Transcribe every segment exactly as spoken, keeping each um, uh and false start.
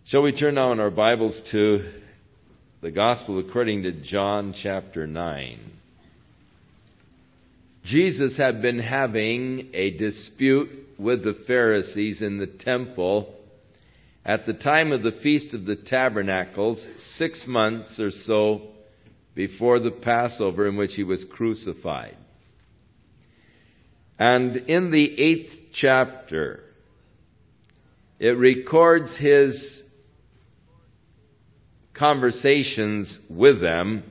Shall we turn now in our Bibles to the Gospel according to John chapter nine. Jesus had been having a dispute with the Pharisees in the temple at the time of the Feast of the Tabernacles, six months or so before the Passover in which he was crucified. And in the eighth chapter, it records his conversations with them,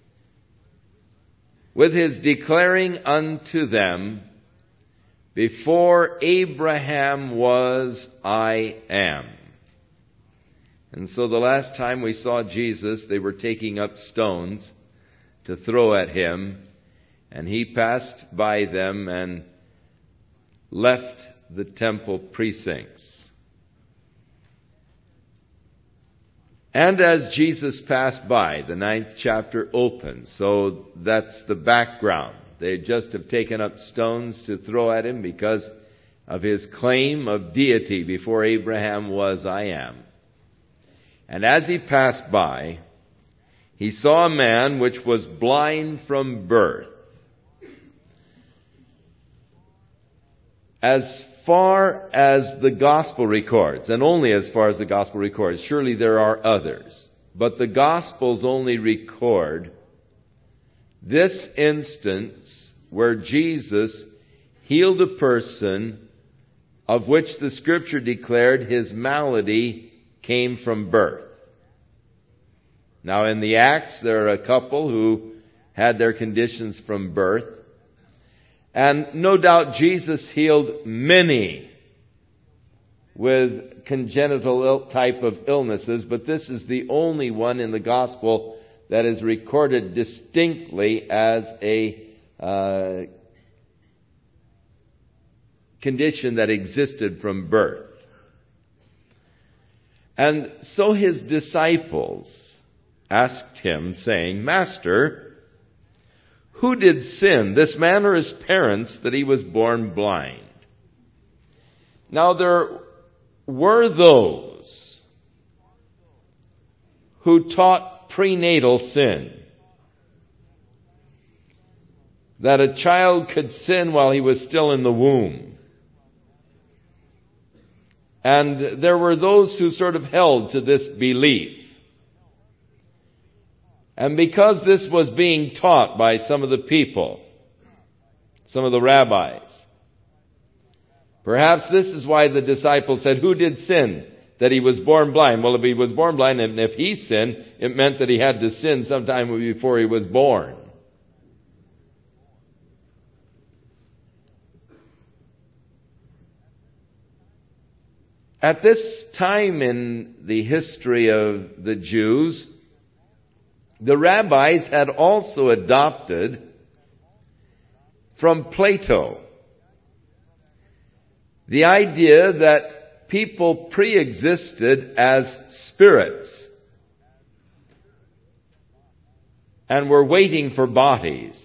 with his declaring unto them, before Abraham was, I am. And so the last time we saw Jesus, they were taking up stones to throw at him, and he passed by them and left the temple precincts. And as Jesus passed by, the ninth chapter opens. So that's the background. They just have taken up stones to throw at him because of his claim of deity. Before Abraham was, I am. And as he passed by, he saw a man which was blind from birth. As far as the Gospel records, and only as far as the Gospel records, surely there are others, but the Gospels only record this instance where Jesus healed a person of which the Scripture declared his malady came from birth. Now in the Acts, there are a couple who had their conditions from birth. And no doubt Jesus healed many with congenital type of illnesses, but this is the only one in the Gospel that is recorded distinctly as a uh, condition that existed from birth. And so his disciples asked him, saying, Master, who did sin, this man or his parents, that he was born blind? Now there were those who taught prenatal sin, that a child could sin while he was still in the womb. And there were those who sort of held to this belief. And because this was being taught by some of the people, some of the rabbis, perhaps this is why the disciples said, who did sin that he was born blind? Well, if he was born blind and if he sinned, it meant that he had to sin sometime before he was born. At this time in the history of the Jews, the rabbis had also adopted from Plato the idea that people pre-existed as spirits and were waiting for bodies.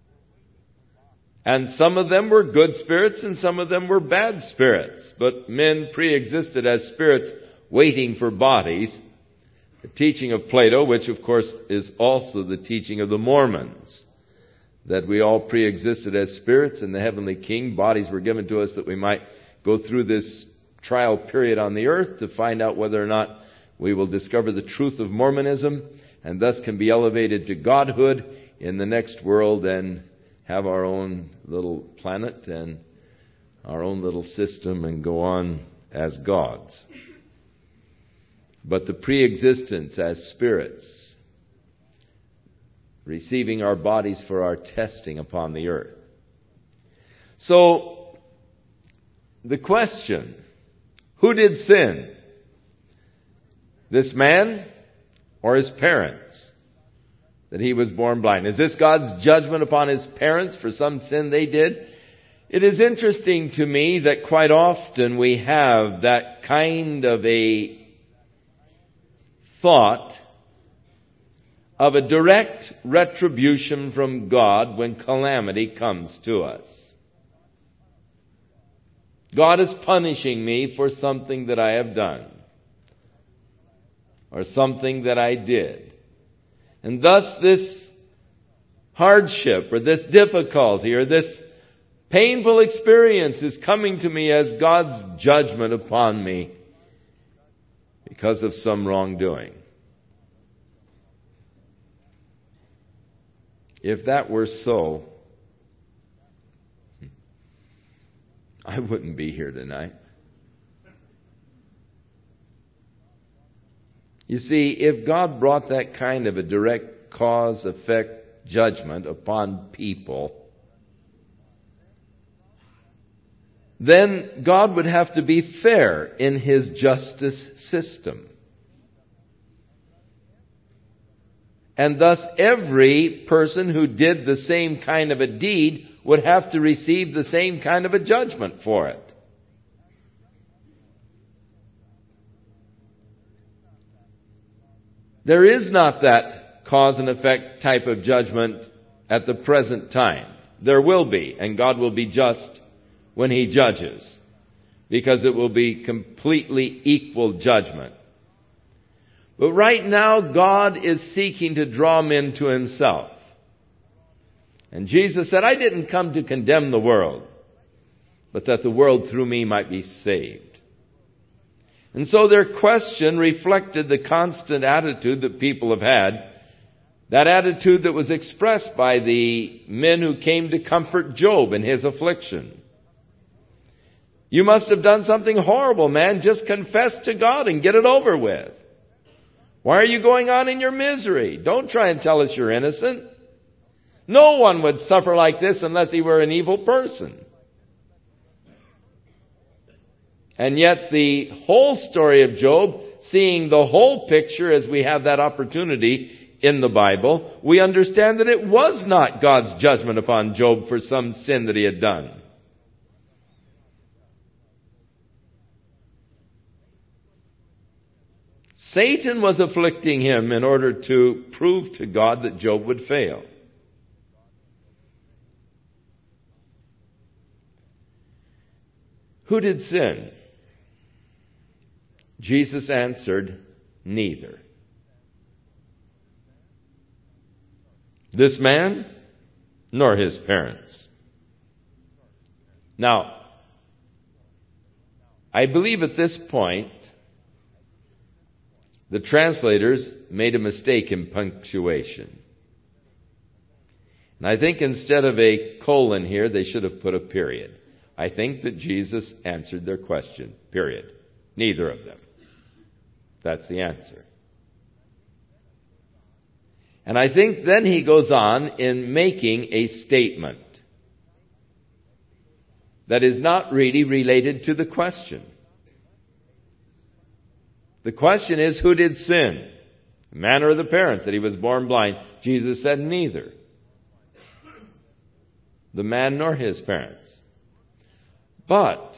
And some of them were good spirits and some of them were bad spirits. But men pre-existed as spirits waiting for bodies. The teaching of Plato, which of course is also the teaching of the Mormons, that we all pre-existed as spirits in the heavenly King. Bodies were given to us that we might go through this trial period on the earth to find out whether or not we will discover the truth of Mormonism and thus can be elevated to godhood in the next world and have our own little planet and our own little system and go on as gods. But the pre-existence as spirits, receiving our bodies for our testing upon the earth. So, the question, who did sin? This man or his parents, that he was born blind? Is this God's judgment upon his parents for some sin they did? It is interesting to me that quite often we have that kind of a thought of a direct retribution from God when calamity comes to us. God is punishing me for something that I have done. or something that I did. And thus this hardship or this difficulty or this painful experience is coming to me as God's judgment upon me because of some wrongdoing. If that were so, I wouldn't be here tonight. You see, if God brought that kind of a direct cause-effect judgment upon people, then God would have to be fair in His justice system. And thus every person who did the same kind of a deed would have to receive the same kind of a judgment for it. There is not that cause and effect type of judgment at the present time. There will be, and God will be just when He judges, because it will be completely equal judgment. But right now, God is seeking to draw men to Himself. And Jesus said, I didn't come to condemn the world, but that the world through me might be saved. And so their question reflected the constant attitude that people have had, that attitude that was expressed by the men who came to comfort Job in his affliction. You must have done something horrible, man. Just confess to God and get it over with. Why are you going on in your misery? Don't try and tell us you're innocent. No one would suffer like this unless he were an evil person. And yet the whole story of Job, seeing the whole picture as we have that opportunity in the Bible, we understand that it was not God's judgment upon Job for some sin that he had done. Satan was afflicting him in order to prove to God that Job would fail. Who did sin? Jesus answered, neither. This man, nor his parents. Now, I believe at this point, the translators made a mistake in punctuation. And I think instead of a colon here, they should have put a period. I think that Jesus answered their question, period. Neither of them. That's the answer. And I think then he goes on in making a statement that is not really related to the question. The question is, who did sin? The man or the parents, that he was born blind? Jesus said neither. The man nor his parents. But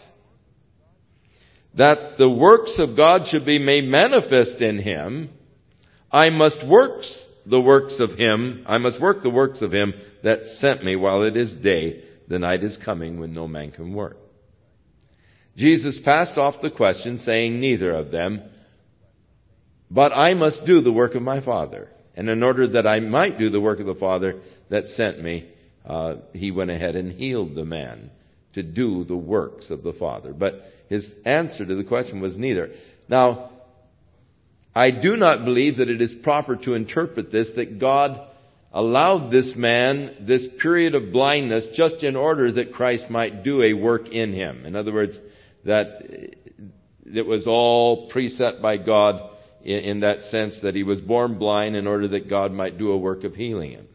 that the works of God should be made manifest in him, I must works the works of him, I must work the works of him that sent me while it is day. The night is coming when no man can work. Jesus passed off the question, saying neither of them, but I must do the work of my Father. And in order that I might do the work of the Father that sent me, uh, he went ahead and healed the man to do the works of the Father. But his answer to the question was neither. Now, I do not believe that it is proper to interpret this, that God allowed this man this period of blindness just in order that Christ might do a work in him. In other words, that it was all preset by God in, in that sense that he was born blind in order that God might do a work of healing him.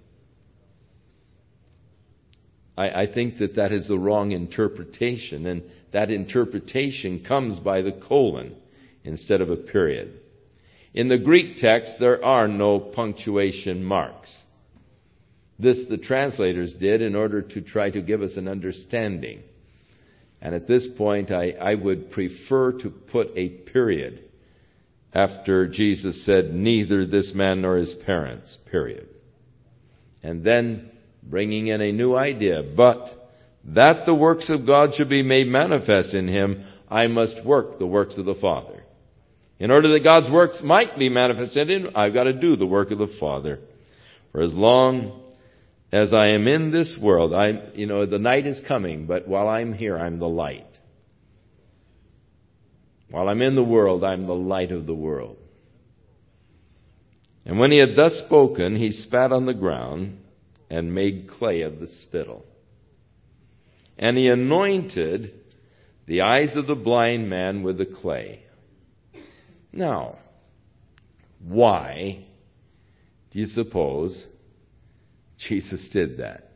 I, I think that that is the wrong interpretation, and that interpretation comes by the colon instead of a period. In the Greek text, there are no punctuation marks. This the translators did in order to try to give us an understanding. And at this point, I, I would prefer to put a period after Jesus said, neither this man nor his parents, period. And then bringing in a new idea, but that the works of God should be made manifest in him, I must work the works of the Father. In order that God's works might be manifested in, I've got to do the work of the Father. For as long as I am in this world, I, you know, the night is coming, but while I'm here, I'm the light. While I'm in the world, I'm the light of the world. And when he had thus spoken, he spat on the ground and made clay of the spittle. And he anointed the eyes of the blind man with the clay. Now, why do you suppose Jesus did that?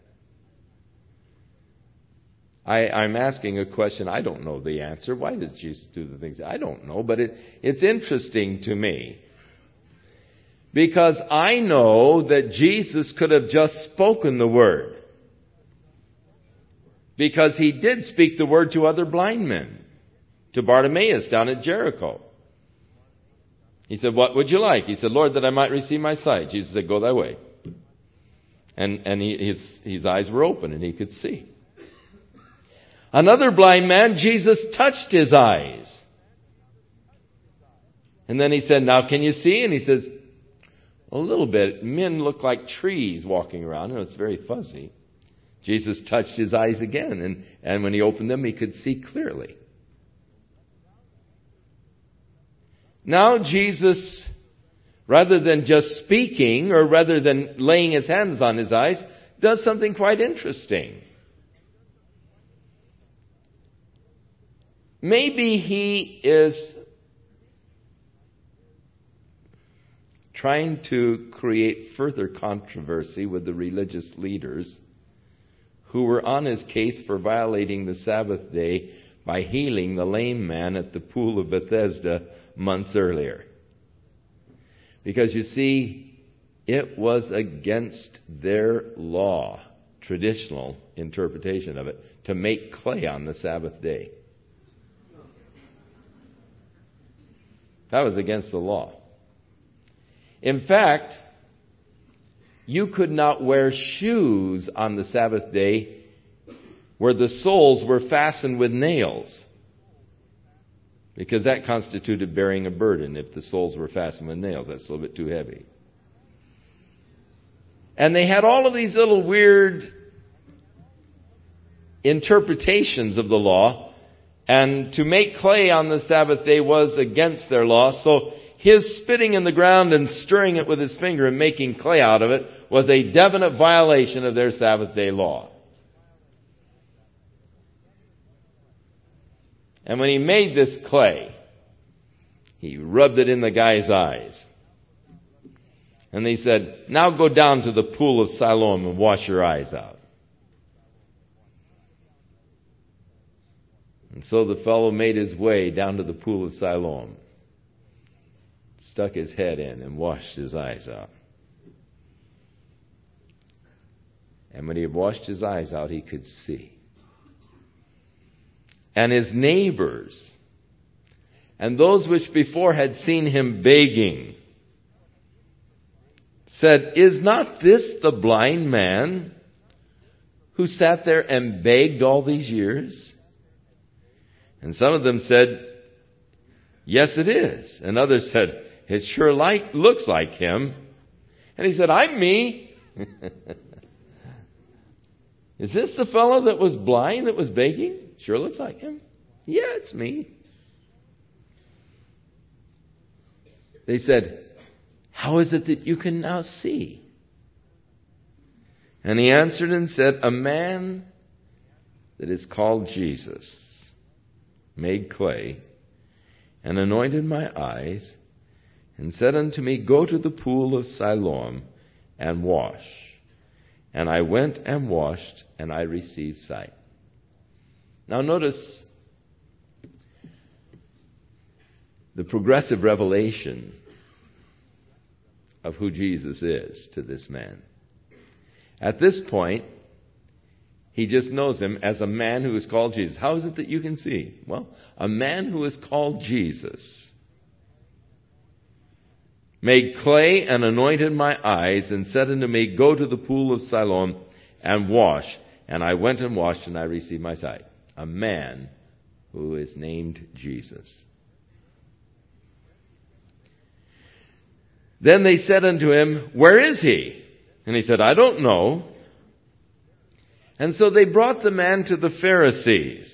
I, I'm asking a question. I don't know the answer. Why did Jesus do the things? I don't know, but it, it's interesting to me. Because I know that Jesus could have just spoken the word. Because he did speak the word to other blind men. To Bartimaeus down at Jericho. He said, what would you like? He said, Lord, that I might receive my sight. Jesus said, go thy way. And, and he, his, his eyes were open and he could see. Another blind man, Jesus touched his eyes. And then he said, now can you see? And he says, a little bit. Men look like trees walking around. You know, it's very fuzzy. Jesus touched his eyes again. And, and when he opened them, he could see clearly. Now Jesus, rather than just speaking or rather than laying his hands on his eyes, does something quite interesting. Maybe he is trying to create further controversy with the religious leaders who were on his case for violating the Sabbath day by healing the lame man at the pool of Bethesda months earlier. Because you see, it was against their law, traditional interpretation of it, to make clay on the Sabbath day. That was against the law. In fact, you could not wear shoes on the Sabbath day where the soles were fastened with nails, because that constituted bearing a burden if the soles were fastened with nails. That's a little bit too heavy. And they had all of these little weird interpretations of the law. And to make clay on the Sabbath day was against their law. So his spitting in the ground and stirring it with his finger and making clay out of it was a definite violation of their Sabbath day law. And when he made this clay, he rubbed it in the guy's eyes. And he said, now go down to the pool of Siloam and wash your eyes out. And so the fellow made his way down to the pool of Siloam, stuck his head in and washed his eyes out. And when he had washed his eyes out, he could see. And his neighbors, and those which before had seen him begging, said, is not this the blind man who sat there and begged all these years? And some of them said, yes, it is. And others said, it sure like, looks like him. And he said, I'm me. Is this the fellow that was blind, that was begging? Sure looks like him. Yeah, it's me. They said, how is it that you can now see? And he answered and said, a man that is called Jesus made clay and anointed my eyes and said unto me, go to the pool of Siloam and wash. And I went and washed, and I received sight. Now notice the progressive revelation of who Jesus is to this man. At this point, he just knows him as a man who is called Jesus. How is it that you can see? Well, a man who is called Jesus made clay and anointed my eyes and said unto me, go to the pool of Siloam and wash. And I went and washed, and I received my sight. A man who is named Jesus. Then they said unto him, Where is he? And he said, I don't know. And so they brought the man to the Pharisees.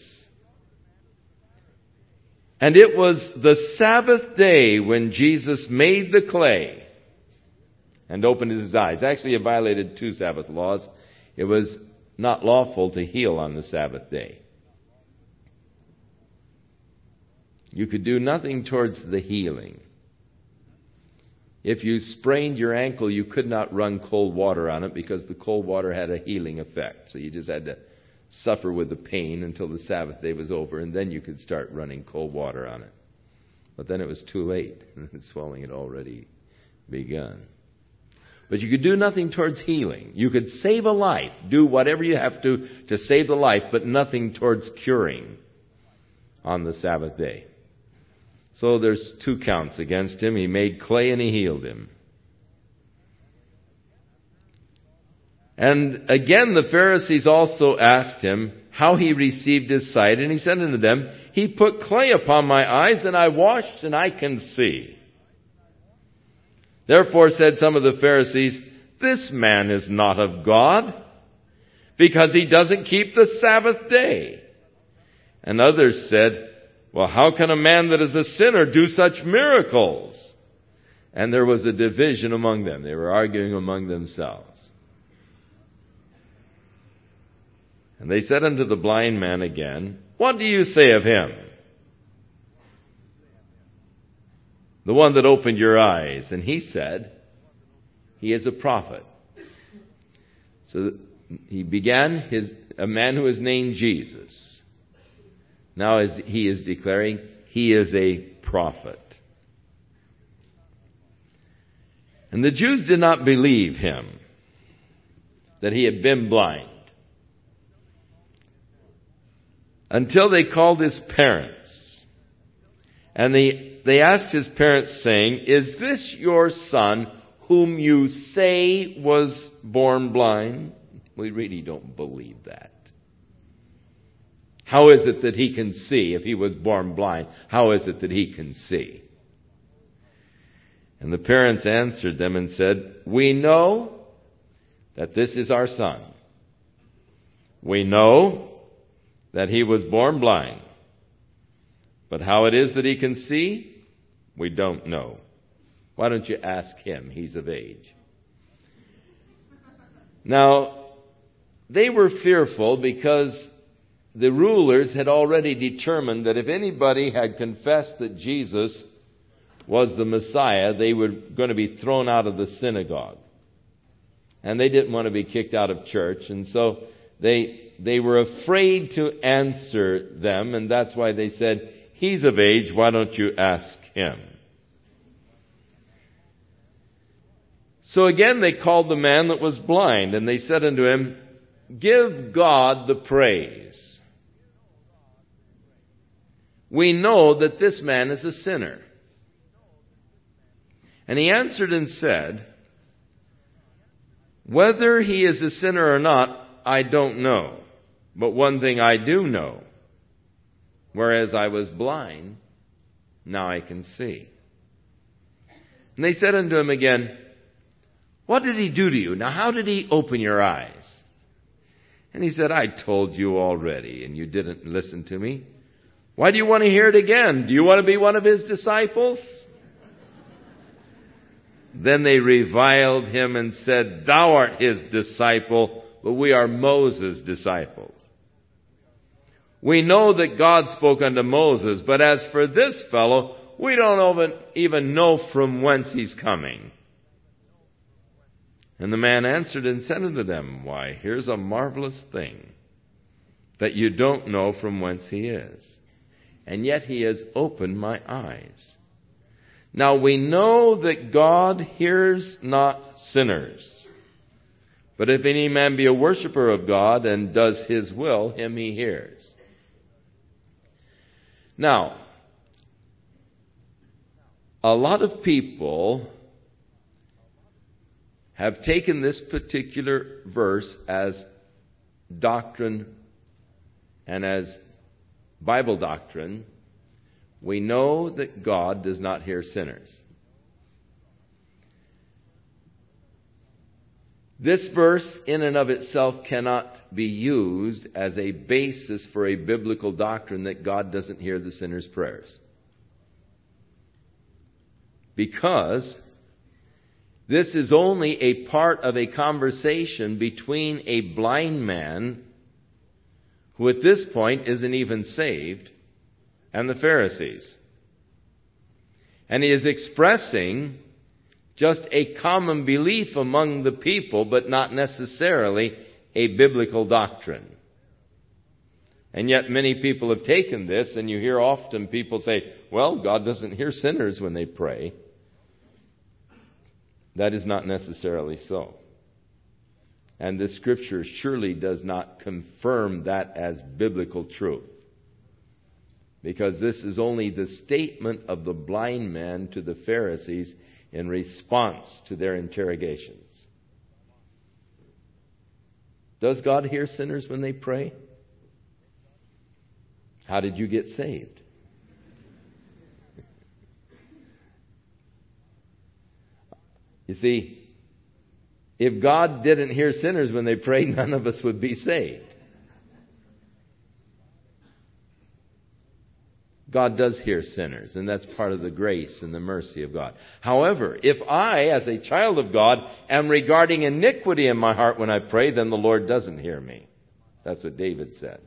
And it was the Sabbath day when Jesus made the clay and opened his eyes. Actually, it violated two Sabbath laws. It was not lawful to heal on the Sabbath day. You could do nothing towards the healing. If you sprained your ankle, you could not run cold water on it because the cold water had a healing effect. So you just had to suffer with the pain until the Sabbath day was over, and then you could start running cold water on it. But then it was too late. The swelling had already begun. But you could do nothing towards healing. You could save a life, do whatever you have to to save the life, but nothing towards curing on the Sabbath day. So there's two counts against him. He made clay and he healed him. And again the Pharisees also asked him how he received his sight. And he said unto them, He put clay upon my eyes, and I washed, and I can see. Therefore said some of the Pharisees, This man is not of God, because he doesn't keep the Sabbath day. And others said, Well, how can a man that is a sinner do such miracles? And there was a division among them. They were arguing among themselves. And they said unto the blind man again, What do you say of him? The one that opened your eyes. And he said, He is a prophet. So he began his a man who is named Jesus. Now as he is declaring, he is a prophet. And the Jews did not believe him, that he had been blind, until they called his parents. And they, they asked his parents, saying, Is this your son, whom you say was born blind? We really don't believe that. How is it that he can see if he was born blind? How is it that he can see? And the parents answered them and said, We know that this is our son. We know that he was born blind. But how it is that he can see, we don't know. Why don't you ask him? He's of age. Now, they were fearful because the rulers had already determined that if anybody had confessed that Jesus was the Messiah, they were going to be thrown out of the synagogue. And they didn't want to be kicked out of church. And so they they were afraid to answer them. And that's why they said, He's of age, why don't you ask him? So again they called the man that was blind. And they said unto him, Give God the praise. We know that this man is a sinner. And he answered and said, Whether he is a sinner or not, I don't know. But one thing I do know, whereas I was blind, now I can see. And they said unto him again, What did he do to you? Now how did he open your eyes? And he said, I told you already, and you didn't listen to me. Why do you want to hear it again? Do you want to be one of his disciples? Then they reviled him and said, Thou art his disciple, but we are Moses' disciples. We know that God spoke unto Moses, but as for this fellow, we don't even know from whence he's coming. And the man answered and said unto them, Why, here's a marvelous thing, that you don't know from whence he is. And yet he has opened my eyes. Now we know that God hears not sinners. But if any man be a worshiper of God and does his will, him he hears. Now, a lot of people have taken this particular verse as doctrine and as Bible doctrine. We know that God does not hear sinners. This verse in and of itself cannot be used as a basis for a biblical doctrine that God doesn't hear the sinner's prayers. Because this is only a part of a conversation between a blind man, who at this point isn't even saved, and the Pharisees. And he is expressing just a common belief among the people, but not necessarily a biblical doctrine. And yet many people have taken this, and you hear often people say, well, God doesn't hear sinners when they pray. That is not necessarily so. And the Scripture surely does not confirm that as biblical truth. Because this is only the statement of the blind man to the Pharisees in response to their interrogations. Does God hear sinners when they pray? How did you get saved? You see, if God didn't hear sinners when they prayed, none of us would be saved. God does hear sinners, and that's part of the grace and the mercy of God. However, if I, as a child of God, am regarding iniquity in my heart when I pray, then the Lord doesn't hear me. That's what David said.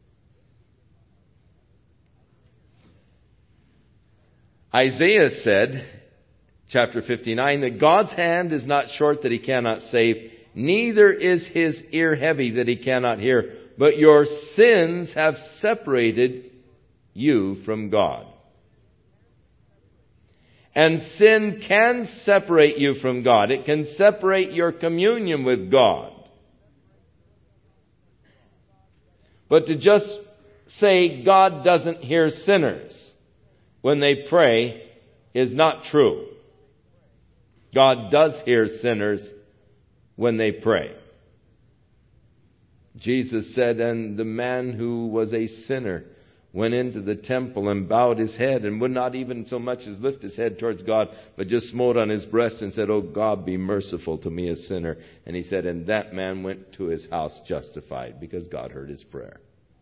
Isaiah said, chapter fifty-nine, that God's hand is not short that he cannot save, neither is his ear heavy that he cannot hear, but your sins have separated you from God. And sin can separate you from God. It can separate your communion with God. But to just say God doesn't hear sinners when they pray is not true. God does hear sinners when they pray. Jesus said, and the man who was a sinner went into the temple and bowed his head and would not even so much as lift his head towards God, but just smote on his breast and said, "Oh God, be merciful to me, a sinner." And he said, and that man went to his house justified because God heard his prayer.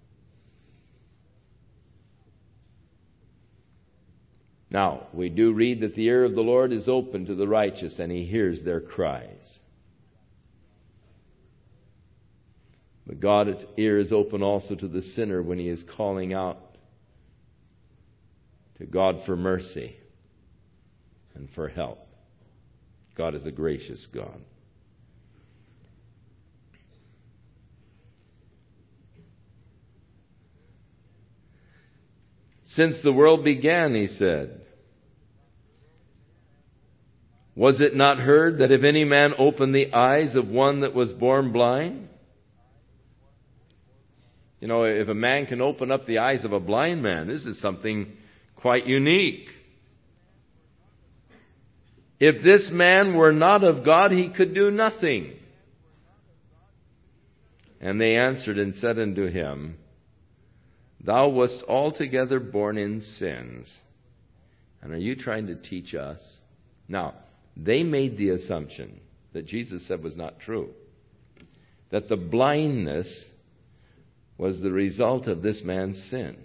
Now, we do read that the ear of the Lord is open to the righteous and he hears their cries. But God's ear is open also to the sinner when he is calling out to God for mercy and for help. God is a gracious God. Since the world began, he said, was it not heard that if any man opened the eyes of one that was born blind? You know, if a man can open up the eyes of a blind man, this is something quite unique. If this man were not of God, he could do nothing. And they answered and said unto him, thou wast altogether born in sins. And are you trying to teach us? Now, they made the assumption that Jesus said was not true. That the blindness was the result of this man's sin.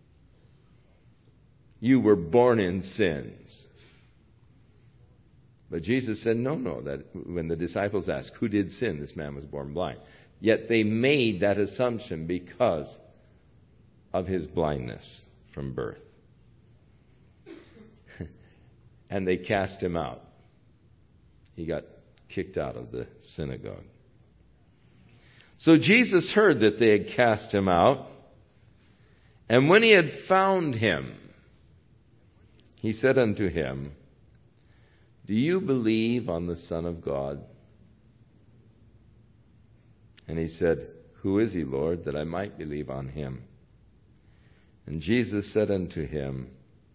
You were born in sins. But Jesus said, no, no. That when the disciples asked, who did sin? This man was born blind. Yet they made that assumption because of his blindness from birth. And they cast him out. He got kicked out of the synagogue. So Jesus heard that they had cast him out. And when he had found him, he said unto him, do you believe on the Son of God? And he said, who is he, Lord, that I might believe on him? And Jesus said unto him,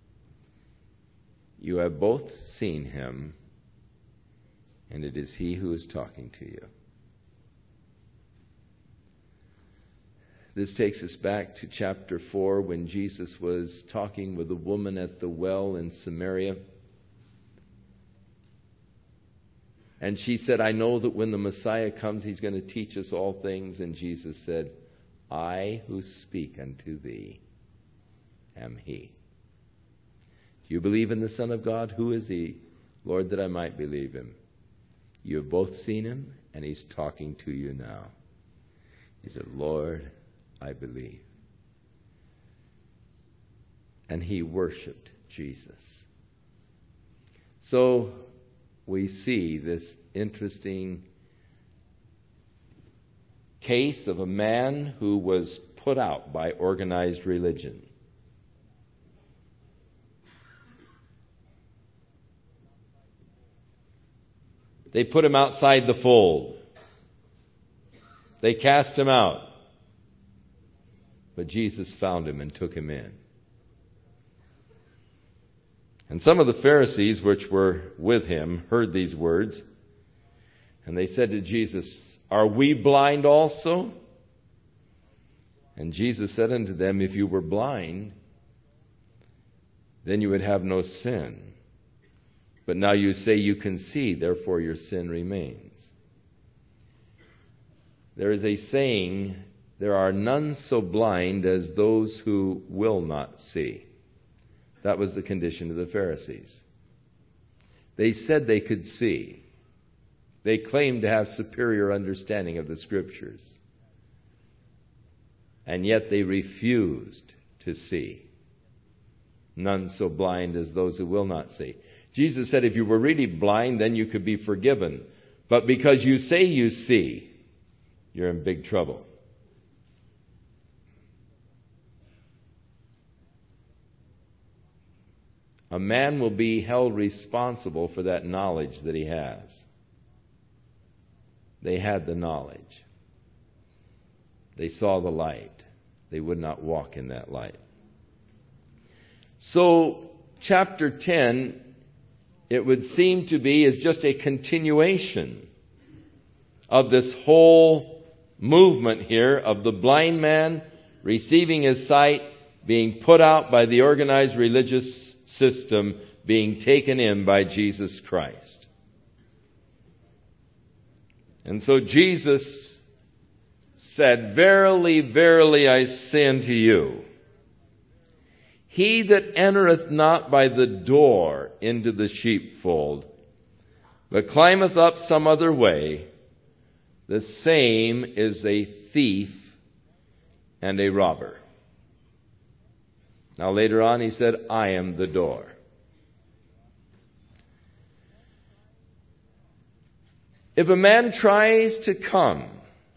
you have both seen him, and it is he who is talking to you. This takes us back to chapter four when Jesus was talking with a woman at the well in Samaria. And she said, I know that when the Messiah comes, he's going to teach us all things. And Jesus said, I who speak unto thee am he. Do you believe in the Son of God? Who is he? Lord, that I might believe him. You have both seen him, and he's talking to you now. He said, Lord, I believe. And he worshiped Jesus. So we see this interesting case of a man who was put out by organized religion. They put him outside the fold. They cast him out. But Jesus found him and took him in. And some of the Pharisees which were with him heard these words, and they said to Jesus, Are we blind also? And Jesus said unto them, If you were blind, then you would have no sin. But now you say you can see, therefore your sin remains. There is a saying, there are none so blind as those who will not see. That was the condition of the Pharisees. They said they could see. They claimed to have superior understanding of the Scriptures. And yet they refused to see. None so blind as those who will not see. Jesus said if you were really blind, then you could be forgiven. But because you say you see, you're in big trouble. A man will be held responsible for that knowledge that he has. They had the knowledge. They saw the light. They would not walk in that light. So, chapter ten, it would seem to be, is just a continuation of this whole movement here of the blind man receiving his sight, being put out by the organized religious system, being taken in by Jesus Christ. And so Jesus said, Verily, verily, I say unto you, he that entereth not by the door into the sheepfold, but climbeth up some other way, the same is a thief and a robber. Now later on he said, I am the door. If a man tries to come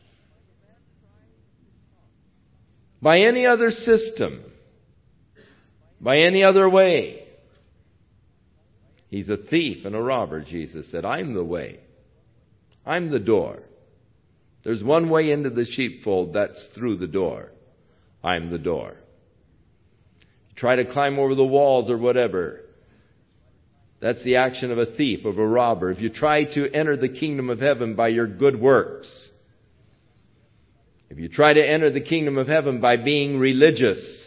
by any other system, by any other way, he's a thief and a robber, Jesus said. I'm the way. I'm the door. There's one way into the sheepfold, that's through the door. I'm the door. Try to climb over the walls or whatever. That's the action of a thief, of a robber. If you try to enter the kingdom of heaven by your good works, if you try to enter the kingdom of heaven by being religious,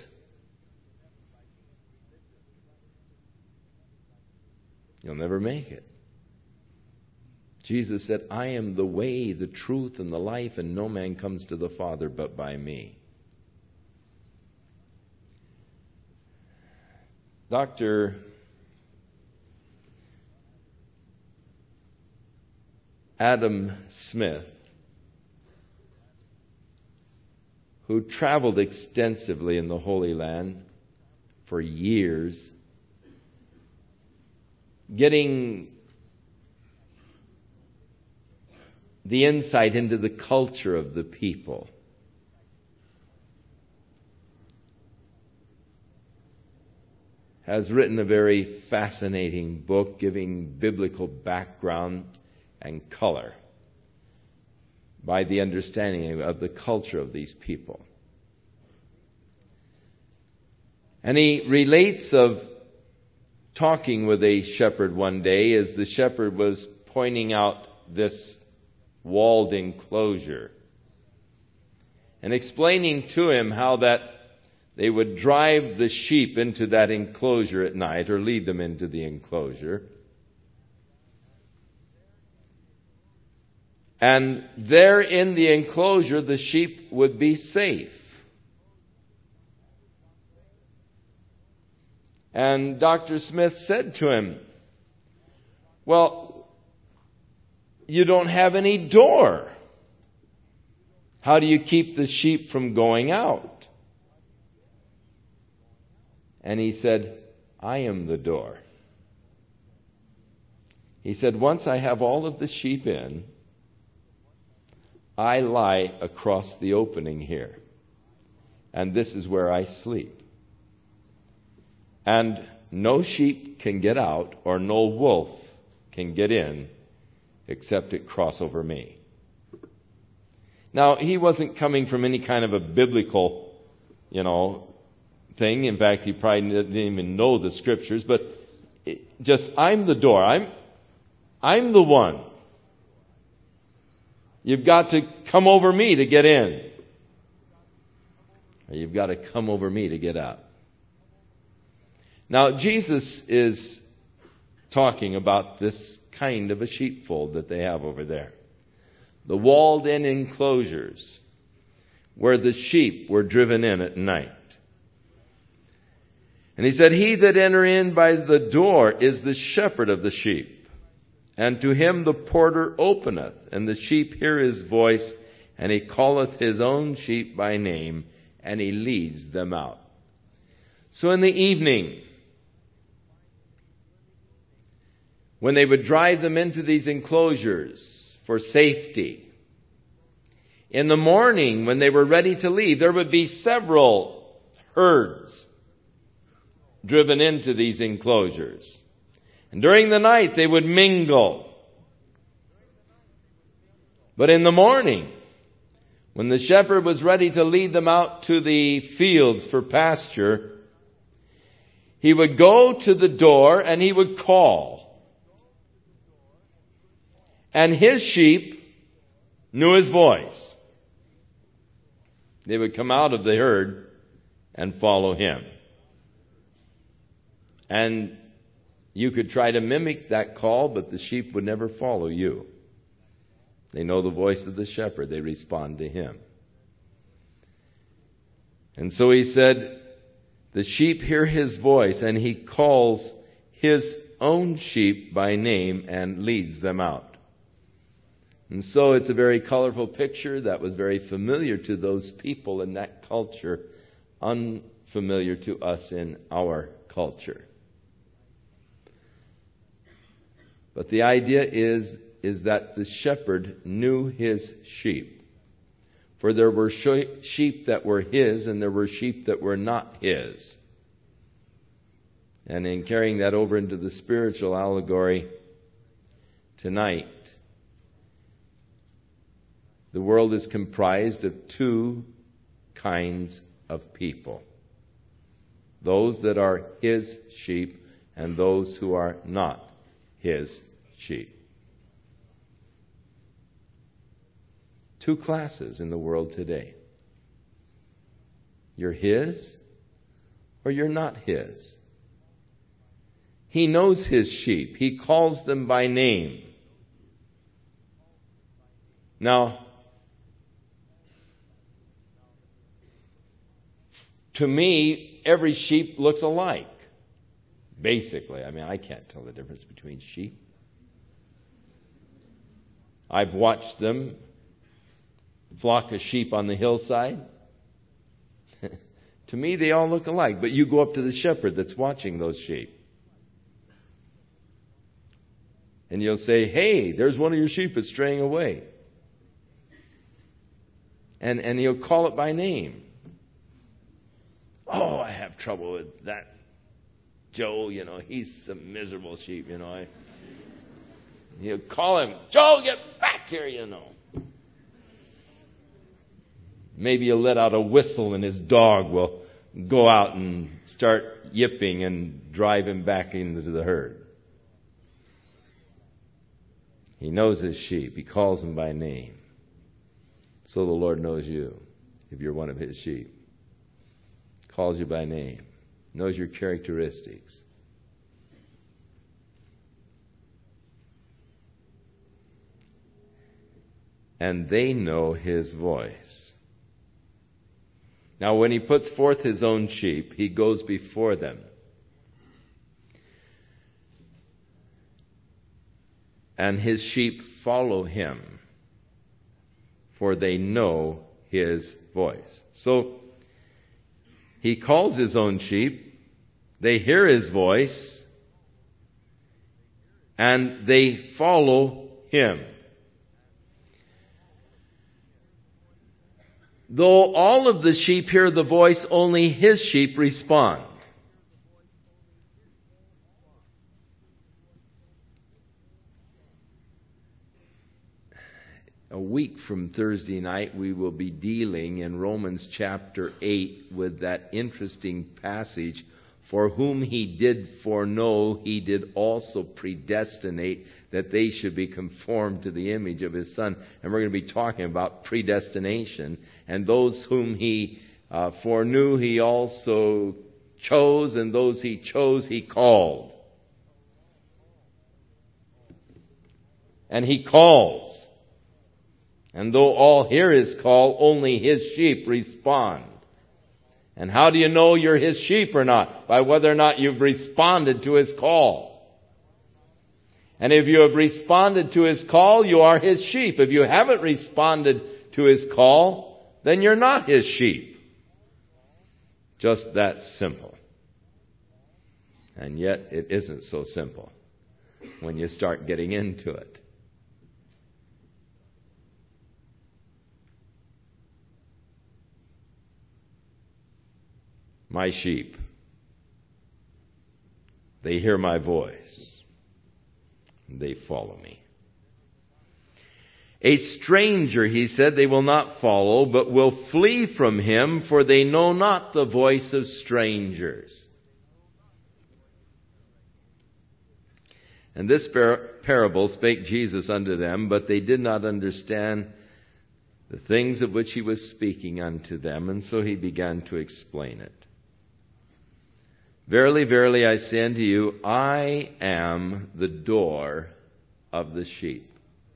you'll never make it. Jesus said, I am the way, the truth, and the life, and no man comes to the Father but by me. Doctor Adam Smith, who traveled extensively in the Holy Land for years, getting the insight into the culture of the people, has written a very fascinating book giving biblical background and color by the understanding of the culture of these people. And he relates of talking with a shepherd one day as the shepherd was pointing out this walled enclosure and explaining to him how that they would drive the sheep into that enclosure at night, or lead them into the enclosure. And there in the enclosure, the sheep would be safe. And Doctor Smith said to him, well, you don't have any door. How do you keep the sheep from going out? And he said, I am the door. He said, once I have all of the sheep in, I lie across the opening here. And this is where I sleep. And no sheep can get out, or no wolf can get in, except it cross over me. Now, he wasn't coming from any kind of a biblical, you know, thing. In fact, he probably didn't even know the scriptures. But it, just, I'm the door. I'm, I'm the one. You've got to come over me to get in. Or you've got to come over me to get out. Now, Jesus is talking about this kind of a sheepfold that they have over there. The walled-in enclosures where the sheep were driven in at night. And he said, he that enter in by the door is the shepherd of the sheep. And to him the porter openeth, and the sheep hear his voice, and he calleth his own sheep by name, and he leads them out. So in the evening, when they would drive them into these enclosures for safety, in the morning when they were ready to leave, there would be several herds driven into these enclosures. And during the night they would mingle. But in the morning, when the shepherd was ready to lead them out to the fields for pasture, he would go to the door and he would call. And his sheep knew his voice. They would come out of the herd and follow him. And you could try to mimic that call, but the sheep would never follow you. They know the voice of the shepherd. They respond to him. And so he said, the sheep hear his voice, and he calls his own sheep by name and leads them out. And so it's a very colorful picture that was very familiar to those people in that culture, unfamiliar to us in our culture. But the idea is, is that the shepherd knew his sheep. For there were sheep that were his, and there were sheep that were not his. And in carrying that over into the spiritual allegory tonight, the world is comprised of two kinds of people. Those that are his sheep and those who are not his sheep. Two classes in the world today. You're his or you're not his. He knows his sheep. He calls them by name. Now, to me, every sheep looks alike. Basically. I mean, I can't tell the difference between sheep. I've watched them, flock of sheep on the hillside. To me, they all look alike. But you go up to the shepherd that's watching those sheep. And you'll say, hey, there's one of your sheep that's straying away. And, and he'll call it by name. Oh, I have trouble with that Joe, you know, he's a miserable sheep, you know. I, you call him, Joe, get back here, you know. Maybe you'll let out a whistle and his dog will go out and start yipping and drive him back into the herd. He knows his sheep. He calls them by name. So the Lord knows you if you're one of his sheep. Calls you by name. Knows your characteristics. and they know his voice. Now, when he puts forth his own sheep, he goes before them. And his sheep follow him, for they know his voice. So, he calls his own sheep, they hear his voice, and they follow him. Though all of the sheep hear the voice, only his sheep respond. A week from Thursday night, we will be dealing in Romans chapter eight with that interesting passage, for whom he did foreknow, he did also predestinate that they should be conformed to the image of his Son. And we're going to be talking about predestination. And those whom he uh, foreknew, he also chose, and those he chose, he called. And he calls. And though all hear his call, only his sheep respond. And how do you know you're his sheep or not? By whether or not you've responded to his call. And if you have responded to his call, you are his sheep. If you haven't responded to his call, then you're not his sheep. Just that simple. And yet it isn't so simple when you start getting into it. My sheep, they hear my voice, and they follow me. A stranger, he said, they will not follow, but will flee from him, for they know not the voice of strangers. And this par- parable spake Jesus unto them, but they did not understand the things of which he was speaking unto them, and so he began to explain it. Verily, verily, I say unto you, I am the door of the sheep.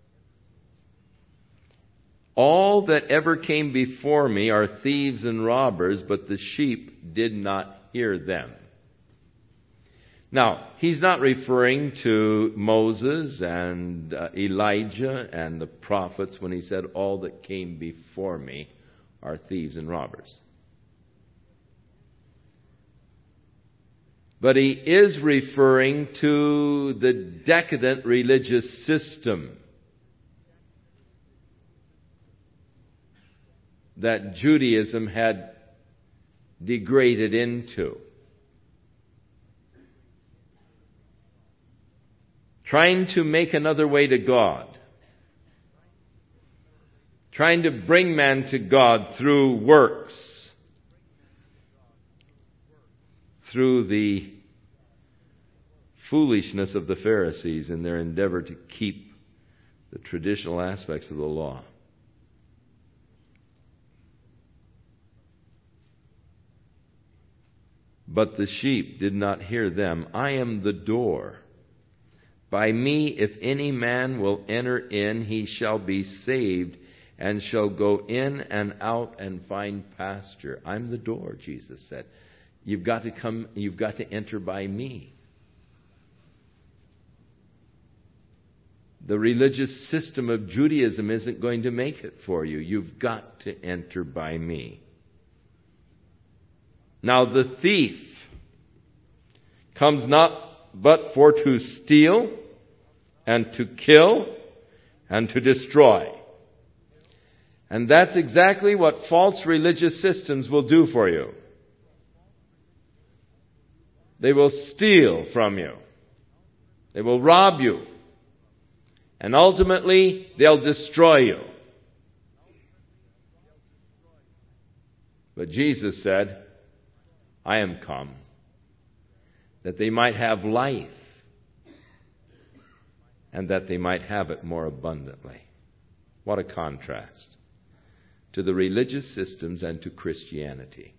All that ever came before me are thieves and robbers, but the sheep did not hear them. Now, he's not referring to Moses and uh, Elijah and the prophets when he said, all that came before me are thieves and robbers. But he is referring to the decadent religious system that Judaism had degraded into. Trying to make another way to God. Trying to bring man to God through works. Through the foolishness of the Pharisees in their endeavor to keep the traditional aspects of the law. But the sheep did not hear them. I am the door. By me, if any man will enter in, he shall be saved, and shall go in and out and find pasture. I'm the door, Jesus said. You've got to come, you've got to enter by me. The religious system of Judaism isn't going to make it for you. You've got to enter by me. Now the thief comes not but for to steal and to kill and to destroy. And that's exactly what false religious systems will do for you. They will steal from you. They will rob you. And ultimately, they'll destroy you. But Jesus said, I am come that they might have life and that they might have it more abundantly. What a contrast to the religious systems and to Christianity.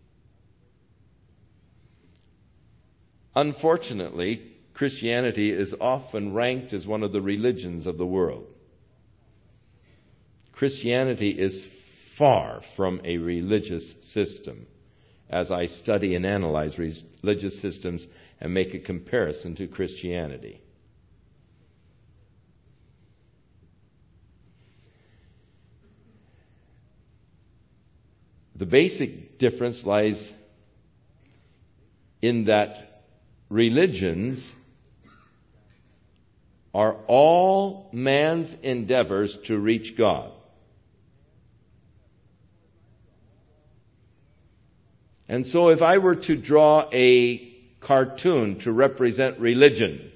Unfortunately, Christianity is often ranked as one of the religions of the world. Christianity is far from a religious system, as I study and analyze religious systems and make a comparison to Christianity. The basic difference lies in that religions are all man's endeavors to reach God. And so if I were to draw a cartoon to represent religion,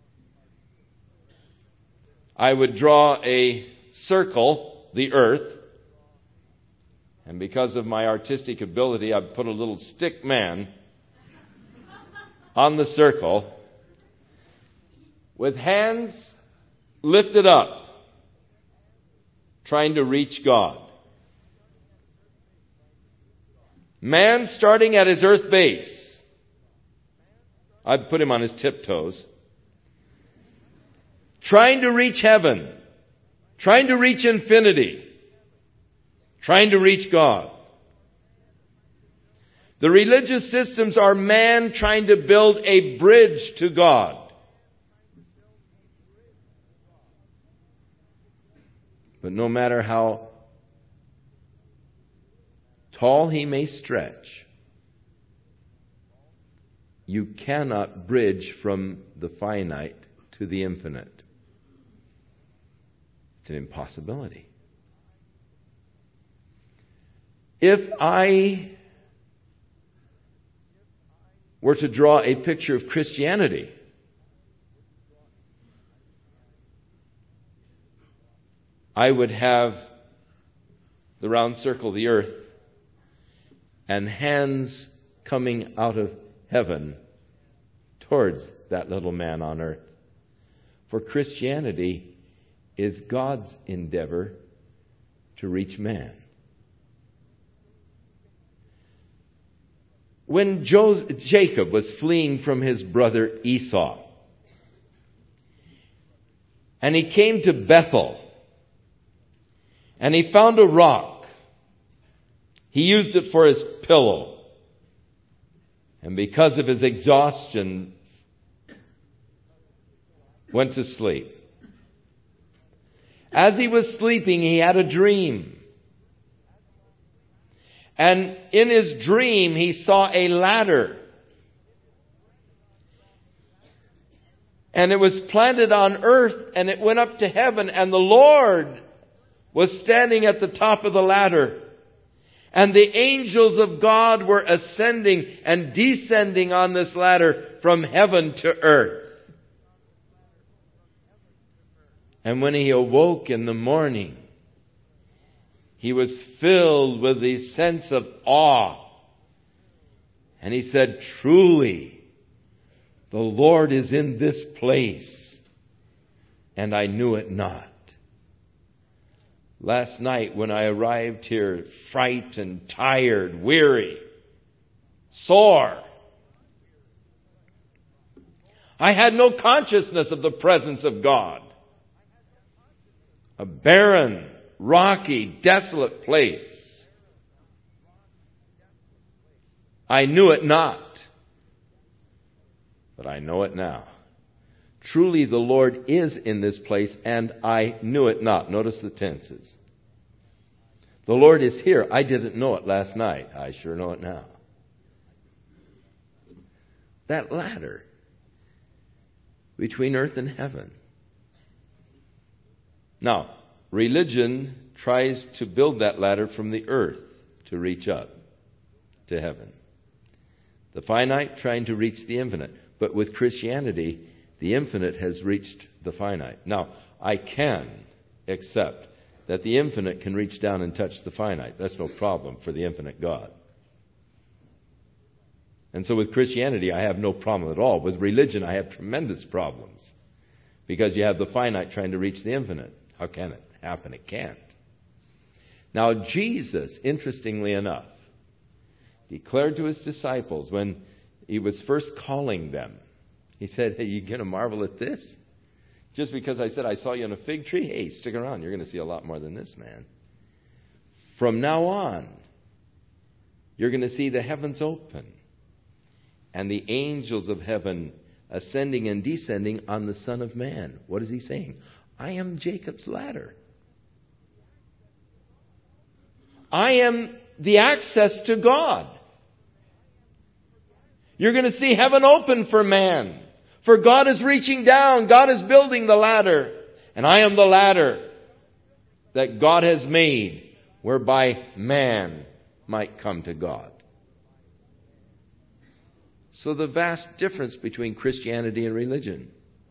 I would draw a circle, the earth, and because of my artistic ability, I'd put a little stick man on the circle with hands lifted up, trying to reach God. Man starting at his earth base. I'd put him on his tiptoes. Trying to reach heaven. Trying to reach infinity. Trying to reach God. The religious systems are man trying to build a bridge to God. But no matter how tall he may stretch, you cannot bridge from the finite to the infinite. It's an impossibility. If I were to draw a picture of Christianity, I would have the round circle, the earth, and hands coming out of heaven towards that little man on earth. For Christianity is God's endeavor to reach man. When Jacob was fleeing from his brother Esau, and he came to Bethel, and he found a rock, he used it for his pillow. And because of his exhaustion, went to sleep. As he was sleeping, he had a dream. And in his dream, he saw a ladder. And it was planted on earth, and it went up to heaven, and the Lord was standing at the top of the ladder. And the angels of God were ascending and descending on this ladder from heaven to earth. And when he awoke in the morning, he was filled with the sense of awe. And he said, "Truly, the Lord is in this place, and I knew it not." Last night when I arrived here, frightened, tired, weary, sore, I had no consciousness of the presence of God. A barren, rocky, desolate place. I knew it not, but I know it now. Truly the Lord is in this place, and I knew it not. Notice the tenses. The Lord is here. I didn't know it last night. I sure know it now. That ladder between earth and heaven. Now, religion tries to build that ladder from the earth to reach up to heaven. The finite trying to reach the infinite. But with Christianity, the infinite has reached the finite. Now, I can accept that the infinite can reach down and touch the finite. That's no problem for the infinite God. And so with Christianity, I have no problem at all. With religion, I have tremendous problems. Because you have the finite trying to reach the infinite. How can it happen? It can't. Now, Jesus, interestingly enough, declared to his disciples when he was first calling them, he said, "Hey, you going to marvel at this? Just because I said I saw you on a fig tree, hey, stick around. You're going to see a lot more than this, man. From now on, you're going to see the heavens open and the angels of heaven ascending and descending on the Son of Man. What is he saying? I am Jacob's ladder. I am the access to God. You're going to see heaven open for man. For God is reaching down. God is building the ladder. And I am the ladder that God has made whereby man might come to God. So the vast difference between Christianity and religion.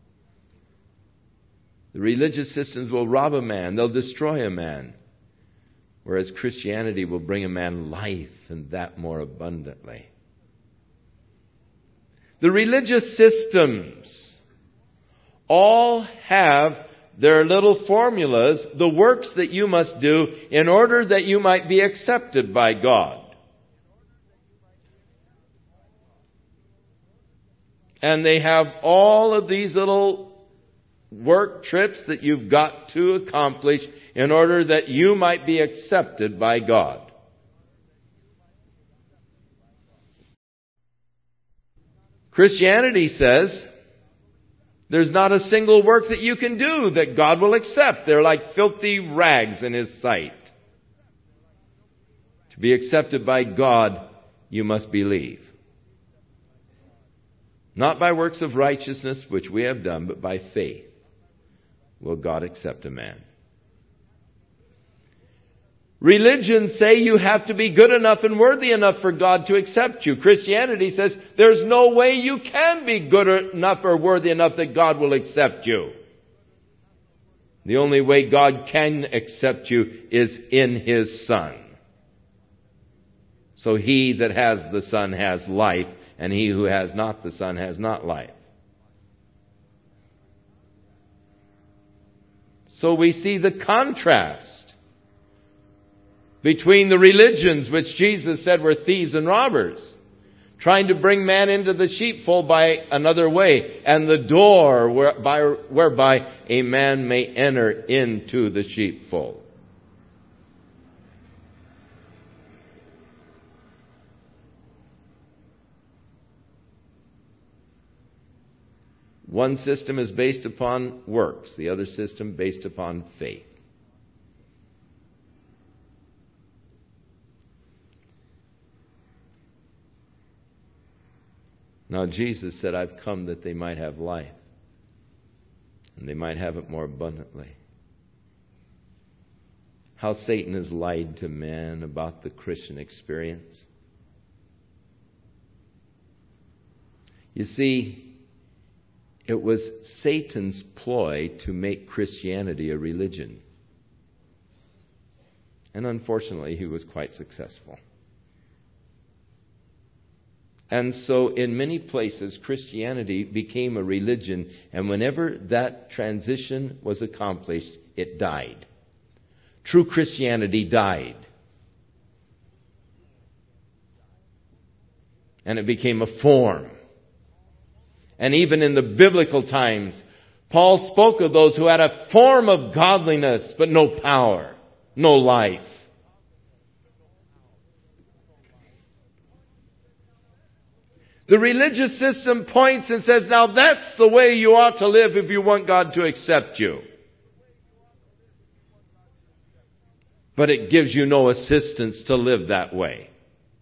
The religious systems will rob a man. They'll destroy a man. Whereas Christianity will bring a man life, and that more abundantly. The religious systems all have their little formulas, the works that you must do in order that you might be accepted by God. And they have all of these little work trips that you've got to accomplish in order that you might be accepted by God. Christianity says there's not a single work that you can do that God will accept. They're like filthy rags in His sight. To be accepted by God, you must believe. Not by works of righteousness, which we have done, but by faith will God accept a man. Religions say you have to be good enough and worthy enough for God to accept you. Christianity says there's no way you can be good enough or worthy enough that God will accept you. The only way God can accept you is in His Son. So he that has the Son has life, and he who has not the Son has not life. So we see the contrast between the religions which Jesus said were thieves and robbers, trying to bring man into the sheepfold by another way, and the door whereby, whereby a man may enter into the sheepfold. One system is based upon works, the other system based upon faith. Now Jesus said, I've come that they might have life, and they might have it more abundantly. How Satan has lied to men about the Christian experience. You see, it was Satan's ploy to make Christianity a religion. And unfortunately, he was quite successful. And so in many places, Christianity became a religion, and whenever that transition was accomplished, it died. True Christianity died. And it became a form. And even in the biblical times, Paul spoke of those who had a form of godliness, but no power, no life. The religious system points and says, now that's the way you ought to live if you want God to accept you. But it gives you no assistance to live that way.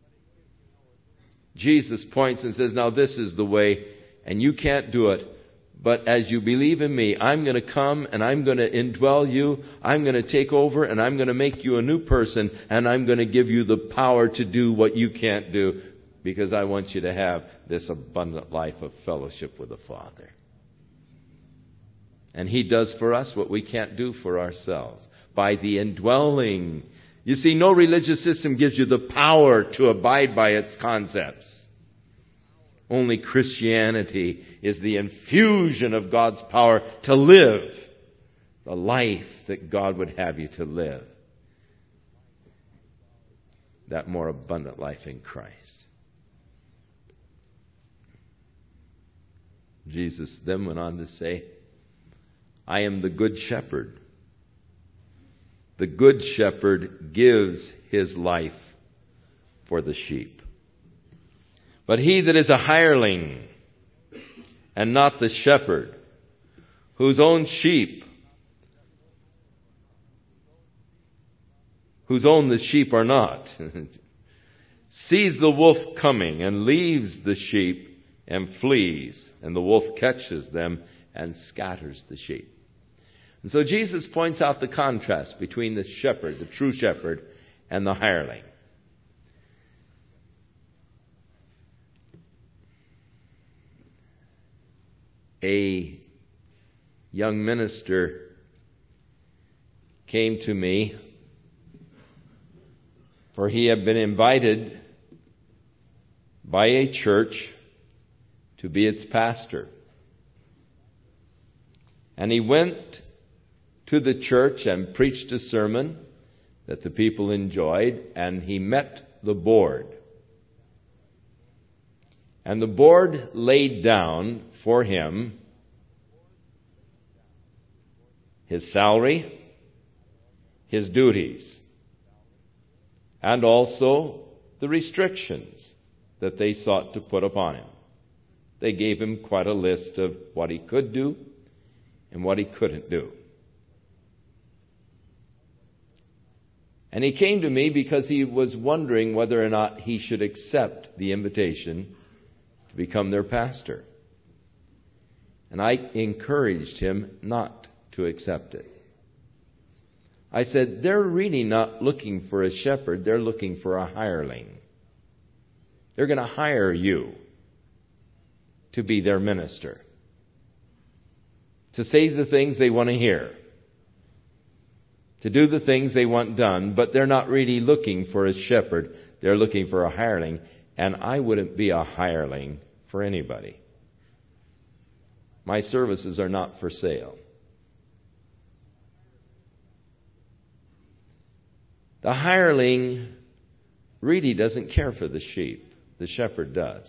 Jesus points and says, now this is the way, and you can't do it. But as you believe in me, I'm going to come and I'm going to indwell you. I'm going to take over and I'm going to make you a new person. And I'm going to give you the power to do what you can't do. Because I want you to have this abundant life of fellowship with the Father. And He does for us what we can't do for ourselves. By the indwelling. You see, no religious system gives you the power to abide by its concepts. Only Christianity is the infusion of God's power to live the life that God would have you to live. That more abundant life in Christ. Jesus then went on to say, I am the good shepherd. The good shepherd gives his life for the sheep. But he that is a hireling and not the shepherd, whose own sheep, whose own the sheep are not, sees the wolf coming and leaves the sheep and flees, and the wolf catches them and scatters the sheep. And so Jesus points out the contrast between the shepherd, the true shepherd, and the hireling. A young minister came to me, for he had been invited by a church to be its pastor. And he went to the church and preached a sermon that the people enjoyed, and he met the board. And the board laid down for him his salary, his duties, and also the restrictions that they sought to put upon him. They gave him quite a list of what he could do and what he couldn't do. And he came to me because he was wondering whether or not he should accept the invitation to become their pastor. And I encouraged him not to accept it. I said, they're really not looking for a shepherd, they're looking for a hireling. They're going to hire you to be their minister, to say the things they want to hear, to do the things they want done, but they're not really looking for a shepherd. They're looking for a hireling, and I wouldn't be a hireling for anybody. My services are not for sale. The hireling really doesn't care for the sheep. The shepherd does.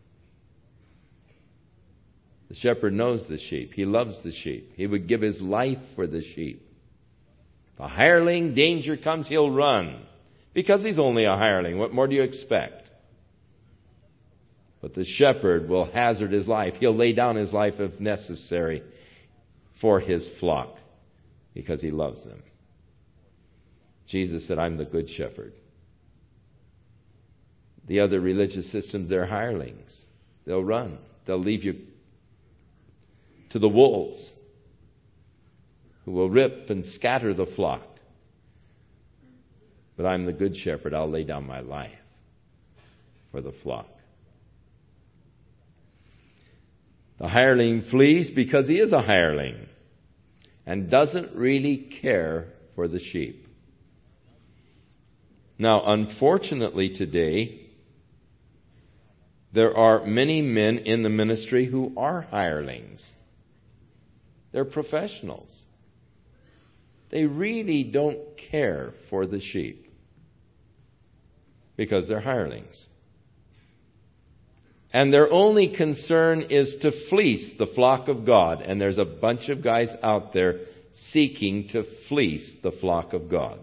The shepherd knows the sheep. He loves the sheep. He would give his life for the sheep. The hireling, danger comes, he'll run. Because he's only a hireling. What more do you expect? But the shepherd will hazard his life. He'll lay down his life if necessary for his flock because he loves them. Jesus said, I'm the good shepherd. The other religious systems, they're hirelings. They'll run. They'll leave you to the wolves, who will rip and scatter the flock. But I'm the good shepherd. I'll lay down my life for the flock. The hireling flees because he is a hireling and doesn't really care for the sheep. Now, unfortunately today, there are many men in the ministry who are hirelings. They're professionals. They really don't care for the sheep because they're hirelings. And their only concern is to fleece the flock of God. And there's a bunch of guys out there seeking to fleece the flock of God.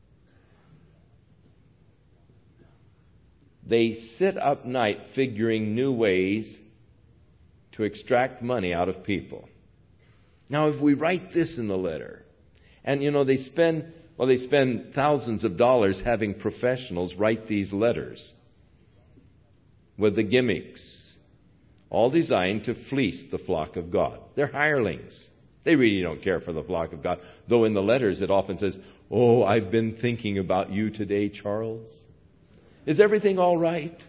They sit up night figuring new ways to extract money out of people. Now, if we write this in the letter, and you know, they spend, well, they spend thousands of dollars having professionals write these letters with the gimmicks, all designed to fleece the flock of God. They're hirelings. They really don't care for the flock of God. Though in the letters it often says, oh, I've been thinking about you today, Charles. Is everything all right?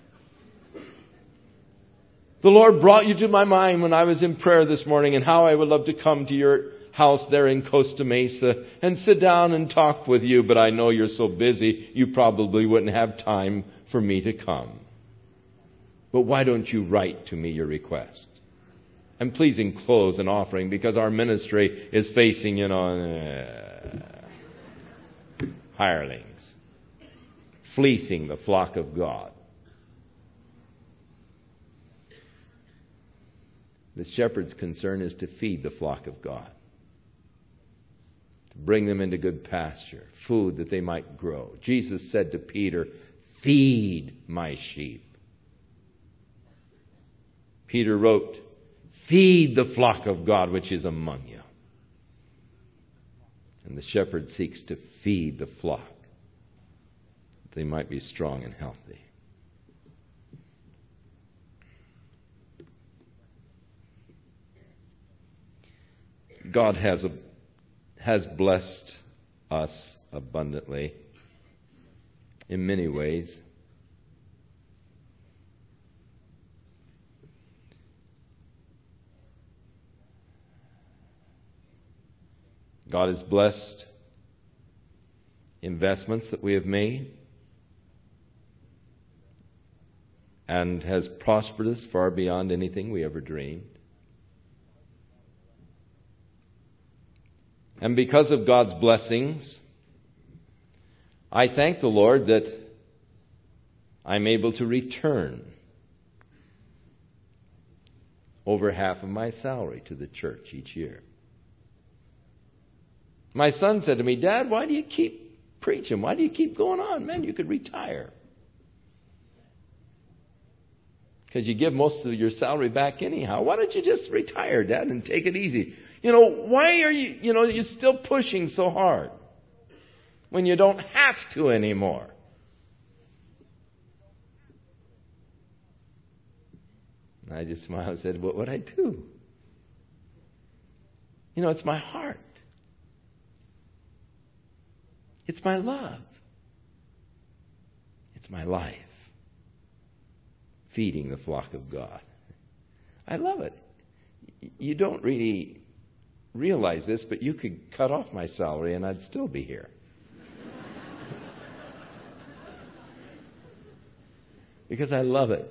The Lord brought you to my mind when I was in prayer this morning, and how I would love to come to your house there in Costa Mesa and sit down and talk with you, but I know you're so busy you probably wouldn't have time for me to come. But why don't you write to me your request? And please enclose an offering, because our ministry is facing, you know, uh, hirelings. Fleecing the flock of God. The shepherd's concern is to feed the flock of God. bring them into good pasture, food that they might grow. Jesus said to Peter, feed my sheep. Peter wrote, feed the flock of God which is among you. And the shepherd seeks to feed the flock, that they might be strong and healthy. God has a, has blessed us abundantly in many ways. God has blessed investments that we have made and has prospered us far beyond anything we ever dreamed. And because of God's blessings, I thank the Lord that I'm able to return over half of my salary to the church each year. My son said to me, Dad, why do you keep preaching? Why do you keep going on? Man, you could retire. Because you give most of your salary back anyhow. Why don't you just retire, Dad, and take it easy? You know, why are you, you know, you're still pushing so hard when you don't have to anymore? And I just smiled and said, what would I do? You know, it's my heart. It's my love. It's my life. Feeding the flock of God. I love it. You don't really realize this, but you could cut off my salary and I'd still be here. Because I love it.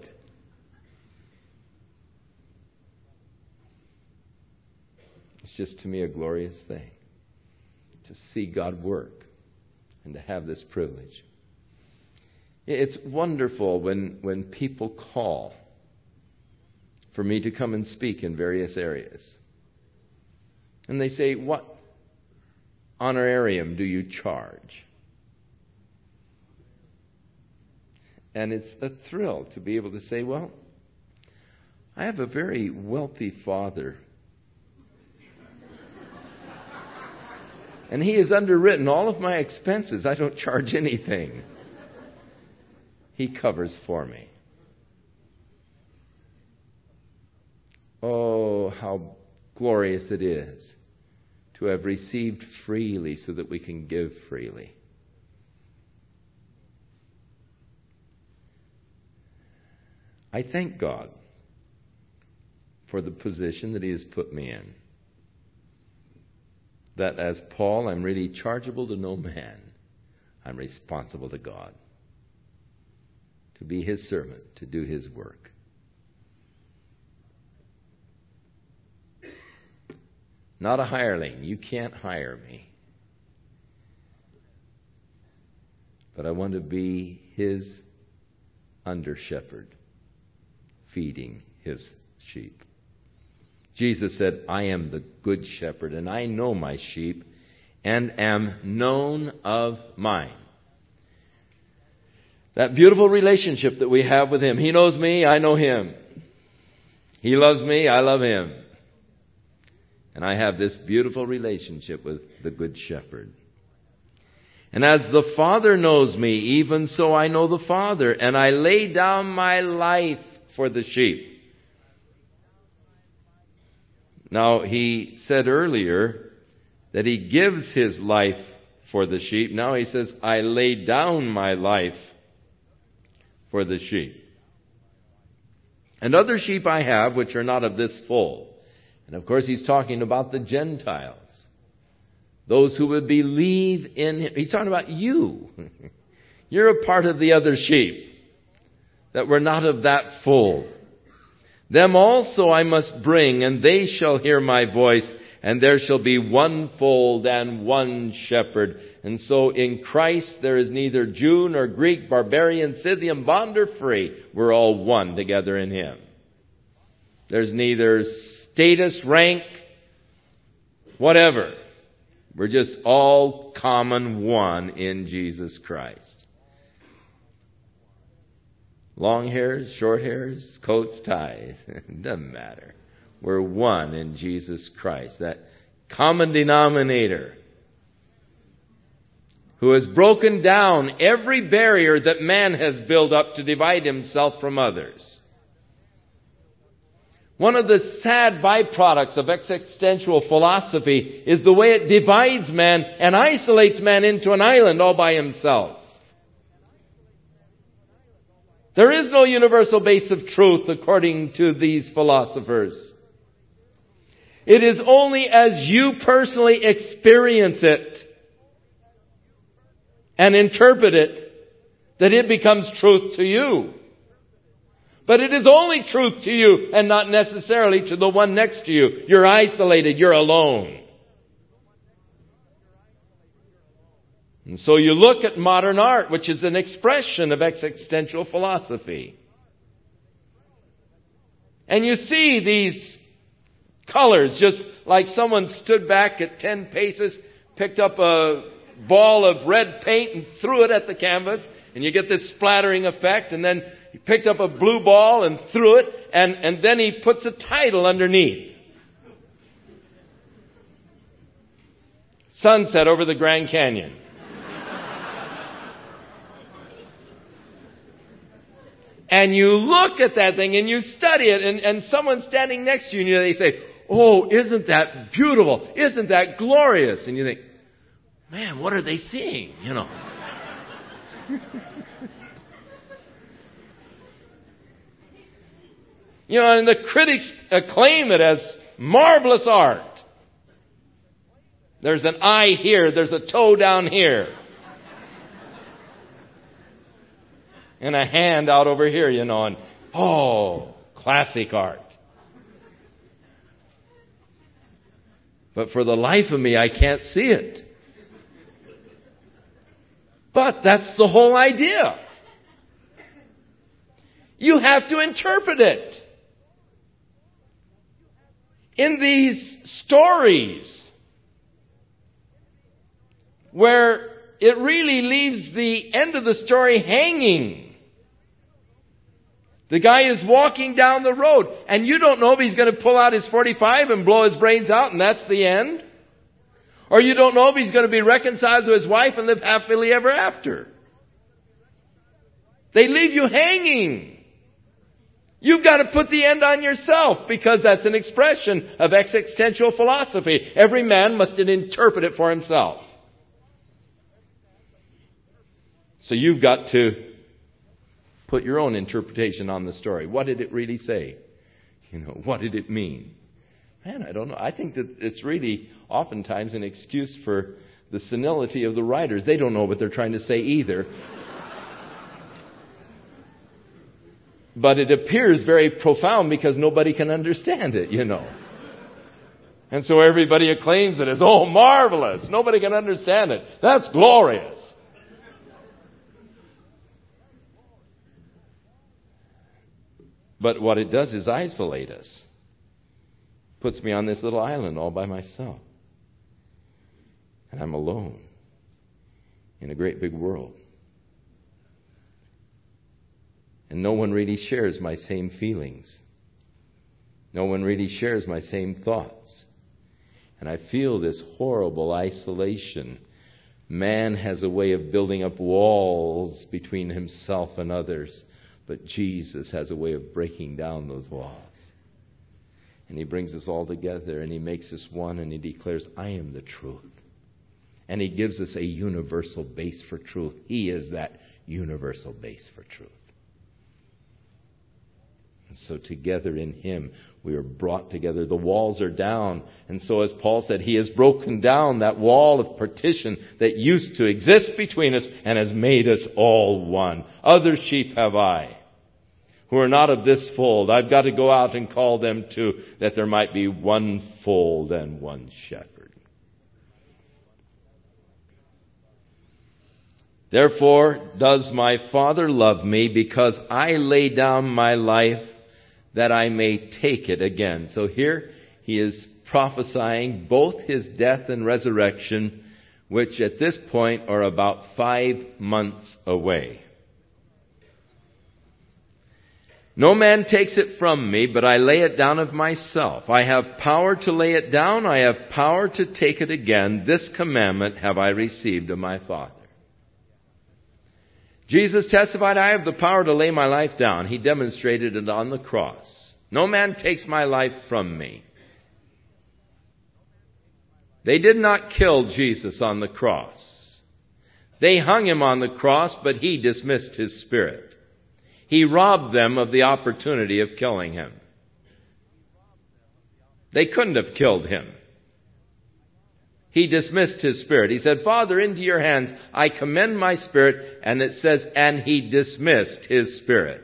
It's just to me a glorious thing to see God work and to have this privilege. It's wonderful when, when people call for me to come and speak in various areas. And they say, what honorarium do you charge? And it's a thrill to be able to say, well, I have a very wealthy father. And he has underwritten all of my expenses. I don't charge anything. He covers for me. Oh, how glorious it is to have received freely so that we can give freely. I thank God for the position that He has put me in. That as Paul, I'm really chargeable to no man. I'm responsible to God. To be His servant, to do His work. Not a hireling. You can't hire me. But I want to be His under-shepherd, feeding His sheep. Jesus said, I am the good shepherd, and I know my sheep, and am known of mine. That beautiful relationship that we have with Him. He knows me, I know Him. He loves me, I love Him. And I have this beautiful relationship with the Good Shepherd. And as the Father knows me, even so I know the Father, and I lay down my life for the sheep. Now, He said earlier that He gives His life for the sheep. Now He says, I lay down my life for the sheep. And other sheep I have, which are not of this fold. And of course, He's talking about the Gentiles. Those who would believe in Him. He's talking about you. You're a part of the other sheep that were not of that fold. Them also I must bring, and they shall hear my voice, and there shall be one fold and one shepherd. And so in Christ there is neither Jew nor Greek, barbarian, Scythian, bond or free. We're all one together in Him. There's neither status, rank, whatever. We're just all common one in Jesus Christ. Long hairs, short hairs, coats, ties. It doesn't matter. We're one in Jesus Christ. That common denominator who has broken down every barrier that man has built up to divide himself from others. One of the sad byproducts of existential philosophy is the way it divides man and isolates man into an island all by himself. There is no universal base of truth according to these philosophers. It is only as you personally experience it and interpret it that it becomes truth to you. But it is only truth to you and not necessarily to the one next to you. You're isolated. You're alone. And so you look at modern art, which is an expression of existential philosophy. And you see these colors, just like someone stood back at ten paces, picked up a ball of red paint and threw it at the canvas. And you get this splattering effect. And then he picked up a blue ball and threw it. And, and then he puts a title underneath. Sunset over the Grand Canyon. And you look at that thing and you study it. And, and someone's standing next to you and they say, "Oh, isn't that beautiful? Isn't that glorious?" And you think, man, what are they seeing? You know. You know, and the critics acclaim it as marvelous art. There's an eye here, there's a toe down here. And a hand out over here, you know, and oh, classic art. But for the life of me, I can't see it. But that's the whole idea. You have to interpret it. In these stories, where it really leaves the end of the story hanging. The guy is walking down the road, and you don't know if he's going to pull out his forty-five and blow his brains out, and that's the end. Or you don't know if he's going to be reconciled to his wife and live happily ever after. They leave you hanging. You've got to put the end on yourself, because that's an expression of existential philosophy. Every man must interpret it for himself. So you've got to put your own interpretation on the story. What did it really say? You know, what did it mean? Man, I don't know. I think that it's really oftentimes an excuse for the senility of the writers. They don't know what they're trying to say either. But it appears very profound because nobody can understand it, you know. And so everybody acclaims it as, oh, marvelous. Nobody can understand it. That's glorious. But what it does is isolate us. Puts me on this little island all by myself. And I'm alone in a great big world. And no one really shares my same feelings. No one really shares my same thoughts. And I feel this horrible isolation. Man has a way of building up walls between himself and others. But Jesus has a way of breaking down those walls. And He brings us all together and He makes us one and He declares, I am the truth. And He gives us a universal base for truth. He is that universal base for truth. And so together in Him we are brought together. The walls are down. And so as Paul said, He has broken down that wall of partition that used to exist between us and has made us all one. Other sheep have I, who are not of this fold. I've got to go out and call them too, that there might be one fold and one shepherd. Therefore does my Father love me, because I lay down my life that I may take it again. So here He is prophesying both his death and resurrection, which at this point are about five months away. No man takes it from me, but I lay it down of myself. I have power to lay it down. I have power to take it again. This commandment have I received of my Father. Jesus testified, I have the power to lay my life down. He demonstrated it on the cross. No man takes my life from me. They did not kill Jesus on the cross. They hung him on the cross, but he dismissed his spirit. He robbed them of the opportunity of killing him. They couldn't have killed him. He dismissed his spirit. He said, Father, into your hands I commend my spirit. And it says, and he dismissed his spirit.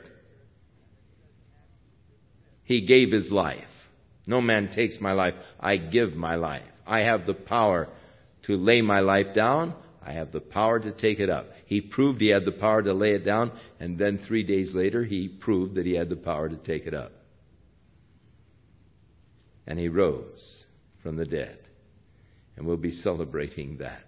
He gave his life. No man takes my life. I give my life. I have the power to lay my life down. I have the power to take it up. He proved he had the power to lay it down, and then three days later he proved that he had the power to take it up. And he rose from the dead. And we'll be celebrating that.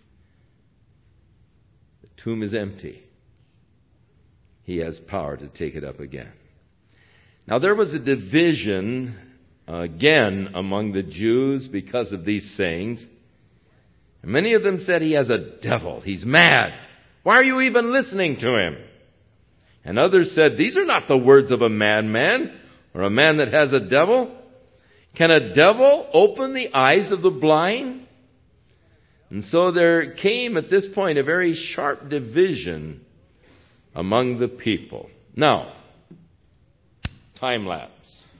The tomb is empty. He has power to take it up again. Now there was a division again among the Jews because of these sayings. And many of them said he has a devil. He's mad. Why are you even listening to him? And others said, these are not the words of a madman or a man that has a devil. Can a devil open the eyes of the blind? And so there came at this point a very sharp division among the people. Now, time lapse.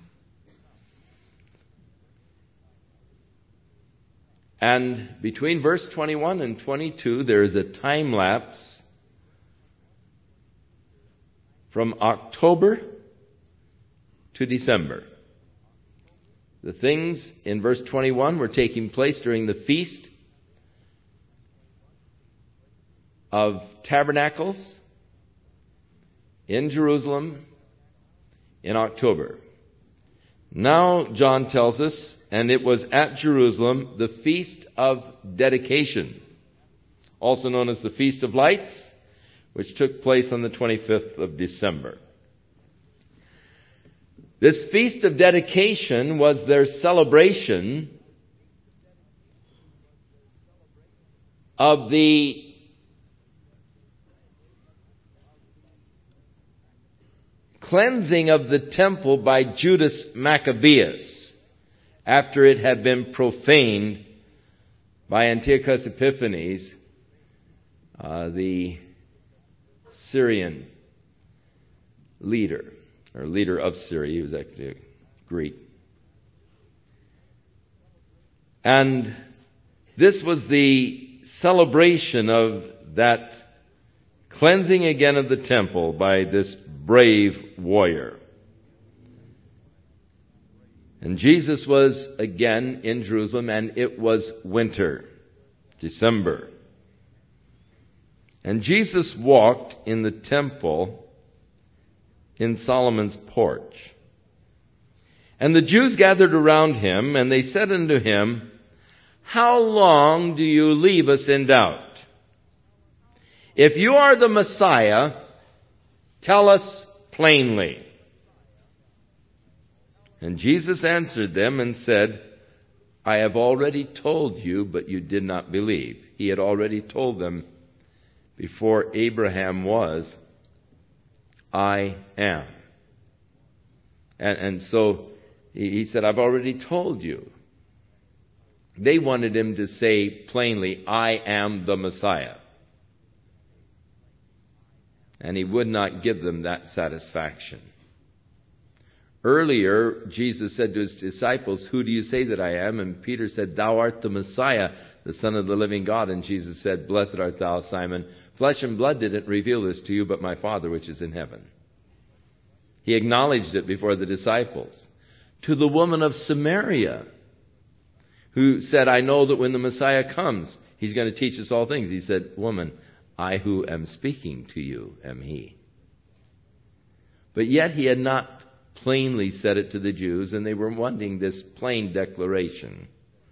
And between verse twenty-one and twenty-two, there is a time lapse from October to December. The things in verse twenty-one were taking place during the Feast of Tabernacles in Jerusalem in October. Now, John tells us, and it was at Jerusalem, the Feast of Dedication, also known as the Feast of Lights, which took place on the twenty-fifth of December. This Feast of Dedication was their celebration of the cleansing of the temple by Judas Maccabeus after it had been profaned by Antiochus Epiphanes, uh, the Syrian leader, or leader of Syria. He was actually a Greek. And this was the celebration of that cleansing again of the temple by this brave warrior. And Jesus was again in Jerusalem, and it was winter, December. And Jesus walked in the temple in Solomon's porch. And the Jews gathered around him, and they said unto him, How long do you leave us in doubt? If you are the Messiah, tell us plainly. And Jesus answered them and said, I have already told you, but you did not believe. He had already told them before Abraham was, I am. And, and so he, he said, I've already told you. They wanted him to say plainly, I am the Messiah. And he would not give them that satisfaction. Earlier, Jesus said to his disciples, Who do you say that I am? And Peter said, Thou art the Messiah, the Son of the living God. And Jesus said, Blessed art thou, Simon. Flesh and blood didn't reveal this to you, but my Father which is in heaven. He acknowledged it before the disciples. To the woman of Samaria, who said, I know that when the Messiah comes, he's going to teach us all things. He said, Woman, I who am speaking to you am he. But yet he had not plainly said it to the Jews, and they were wanting this plain declaration.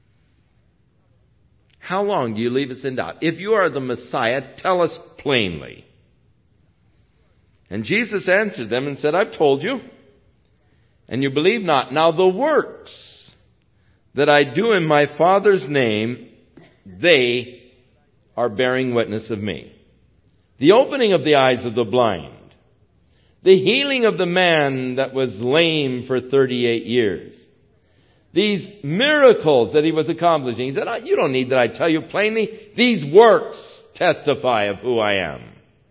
How long do you leave us in doubt? If you are the Messiah, tell us plainly. And Jesus answered them and said, I've told you, and you believe not. Now the works that I do in my Father's name, they are bearing witness of me. The opening of the eyes of the blind, the healing of the man that was lame for thirty-eight years, these miracles that he was accomplishing. He said, you don't need that I tell you plainly. These works testify of who I am.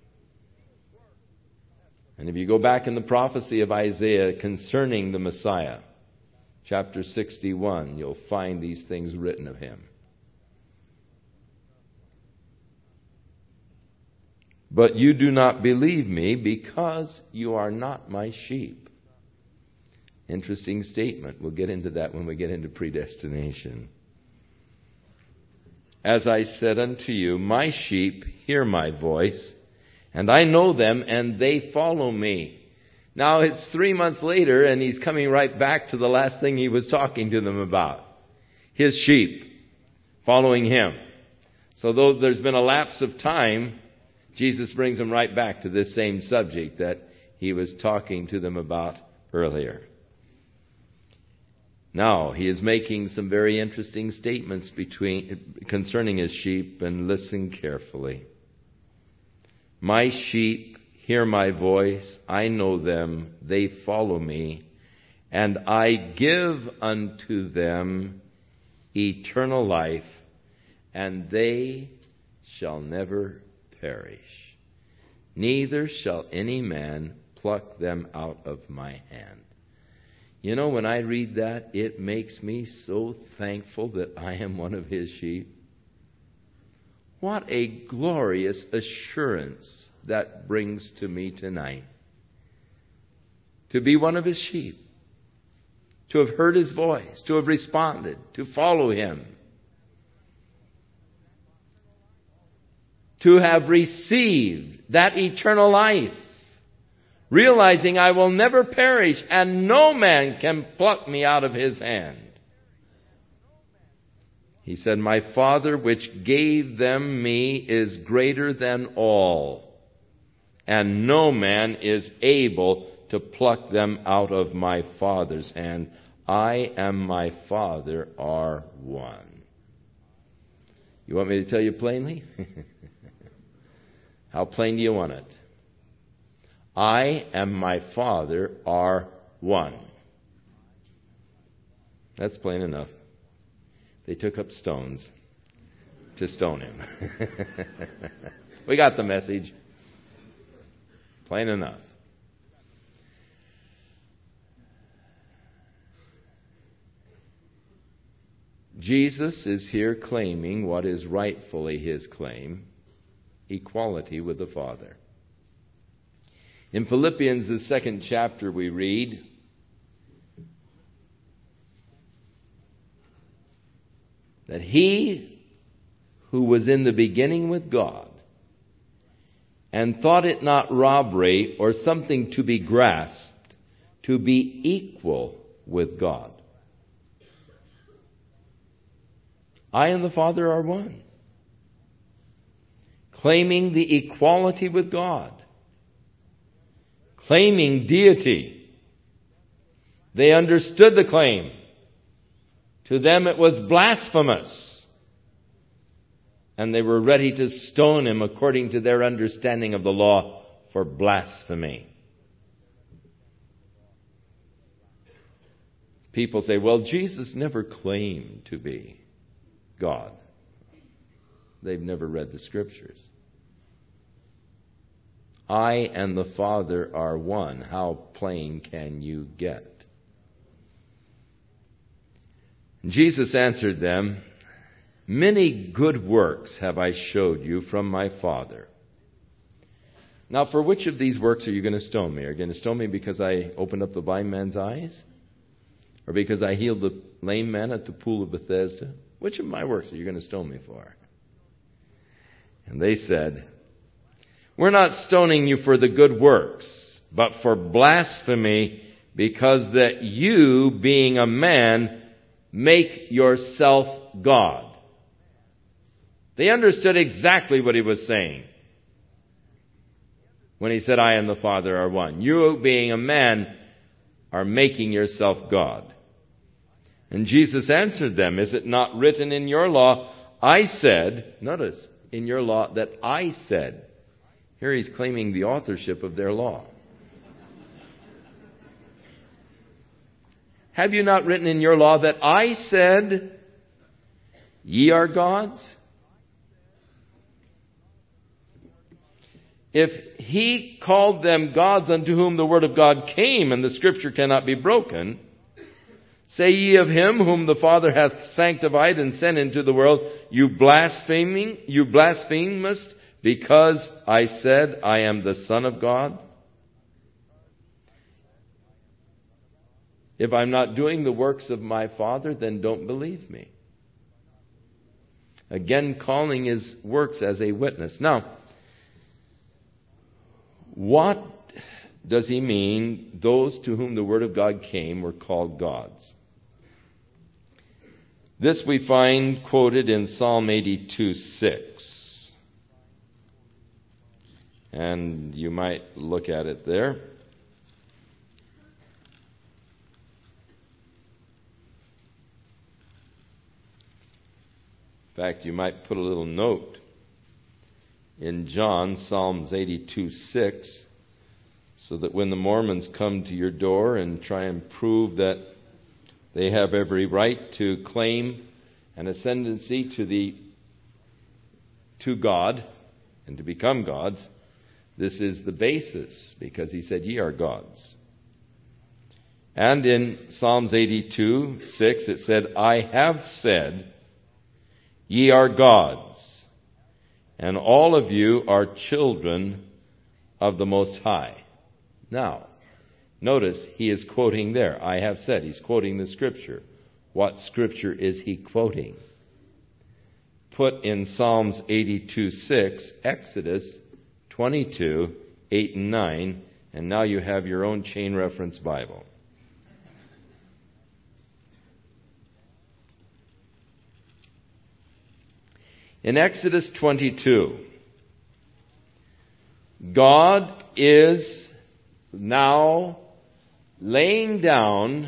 And if you go back in the prophecy of Isaiah concerning the Messiah, chapter sixty-one, you'll find these things written of him. But you do not believe me because you are not my sheep. Interesting statement. We'll get into that when we get into predestination. As I said unto you, my sheep hear my voice, and I know them, and they follow me. Now it's three months later, and he's coming right back to the last thing he was talking to them about. His sheep following him. So though there's been a lapse of time, Jesus brings them right back to this same subject that he was talking to them about earlier. Now, he is making some very interesting statements between concerning his sheep, and listen carefully. My sheep hear my voice, I know them, they follow me, and I give unto them eternal life, and they shall never perish. Neither shall any man pluck them out of my hand. You know, when I read that, it makes me so thankful that I am one of his sheep. What a glorious assurance that brings to me tonight. To be one of his sheep. To have heard his voice. To have responded. To follow him. To have received that eternal life. Realizing I will never perish, and no man can pluck me out of his hand. He said, my Father which gave them me is greater than all, and no man is able to pluck them out of my Father's hand. I and my Father are one. You want me to tell you plainly? How plain do you want it? I and my Father are one. That's plain enough. They took up stones to stone him. We got the message. Plain enough. Jesus is here claiming what is rightfully his claim, equality with the Father. In Philippians, the second chapter, we read, that he who was in the beginning with God and thought it not robbery or something to be grasped, to be equal with God. I and the Father are one. Claiming the equality with God. Claiming deity. They understood the claim. To them it was blasphemous. And they were ready to stone him according to their understanding of the law for blasphemy. People say, well, Jesus never claimed to be God. They've never read the Scriptures. I and the Father are one. How plain can you get? Jesus answered them, many good works have I showed you from my Father. Now, for which of these works are you going to stone me? Are you going to stone me because I opened up the blind man's eyes? Or because I healed the lame man at the pool of Bethesda? Which of my works are you going to stone me for? And they said, we're not stoning you for the good works, but for blasphemy, because that you, being a man, make yourself God. They understood exactly what he was saying when he said, I and the Father are one. You, being a man, are making yourself God. And Jesus answered them, is it not written in your law, I said, notice, in your law that I said. Here he's claiming the authorship of their law. Have you not written in your law that I said, ye are gods? If he called them gods unto whom the word of God came, and the scripture cannot be broken, say ye of him whom the Father hath sanctified and sent into the world, you blaspheming, you blasphemest, because I said I am the Son of God? If I'm not doing the works of my Father, then don't believe me. Again, calling his works as a witness. Now, what does he mean, those to whom the Word of God came were called gods? This we find quoted in Psalm eighty-two six. And you might look at it there. In fact, you might put a little note in John, Psalms eighty-two six, so that when the Mormons come to your door and try and prove that they have every right to claim an ascendancy to the to God and to become gods, this is the basis, because he said, ye are gods. And in Psalms eighty-two six it said, I have said, ye are gods, and all of you are children of the Most High. Now, notice he is quoting there. I have said. He's quoting the Scripture. What Scripture is he quoting? Put in Psalms eighty-two six, Exodus twenty-two, eight and nine, and now you have your own chain reference Bible. In Exodus twenty-two, God is now laying down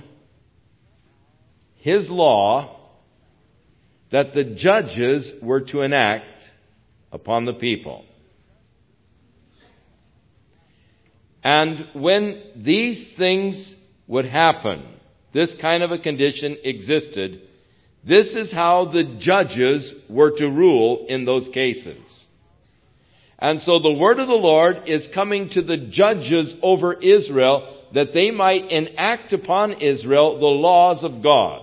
his law that the judges were to enact upon the people. And when these things would happen, this kind of a condition existed, this is how the judges were to rule in those cases. And so the word of the Lord is coming to the judges over Israel that they might enact upon Israel the laws of God.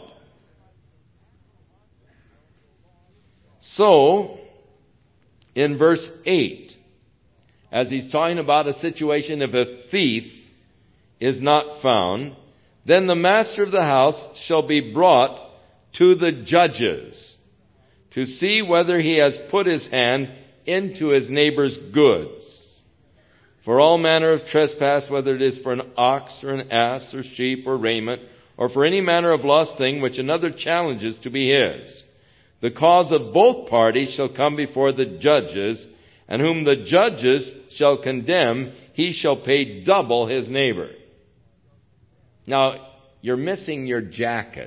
So, in verse eight, as he's talking about a situation if a thief is not found, then the master of the house shall be brought to the judges to see whether he has put his hand into his neighbor's goods. For all manner of trespass, whether it is for an ox or an ass or sheep or raiment, or for any manner of lost thing which another challenges to be his, the cause of both parties shall come before the judges, and whom the judges shall condemn, he shall pay double his neighbor. Now, you're missing your jacket.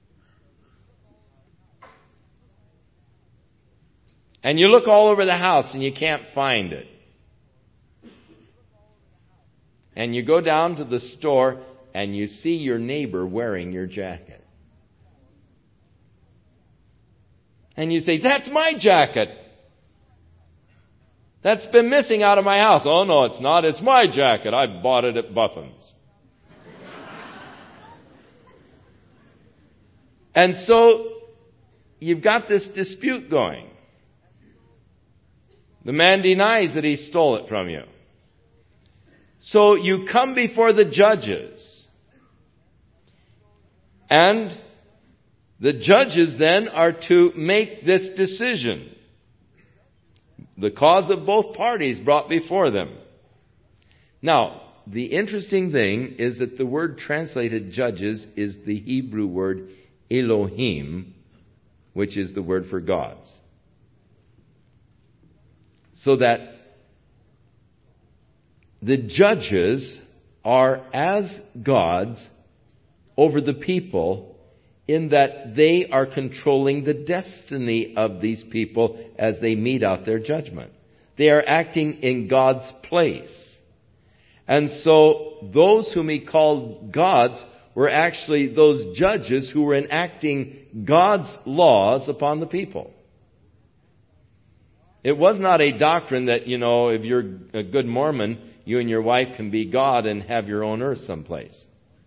And you look all over the house and you can't find it. And you go down to the store and you see your neighbor wearing your jacket. And you say, that's my jacket. That's been missing out of my house. Oh, no, it's not. It's my jacket. I bought it at Buffin's. And so you've got this dispute going. The man denies that he stole it from you. So you come before the judges. And the judges then are to make this decision. The cause of both parties brought before them. Now, the interesting thing is that the word translated judges is the Hebrew word Elohim, which is the word for gods. So that the judges are as gods over the people, in that they are controlling the destiny of these people as they mete out their judgment. They are acting in God's place. And so those whom he called gods were actually those judges who were enacting God's laws upon the people. It was not a doctrine that, you know, if you're a good Mormon, you and your wife can be God and have your own earth someplace.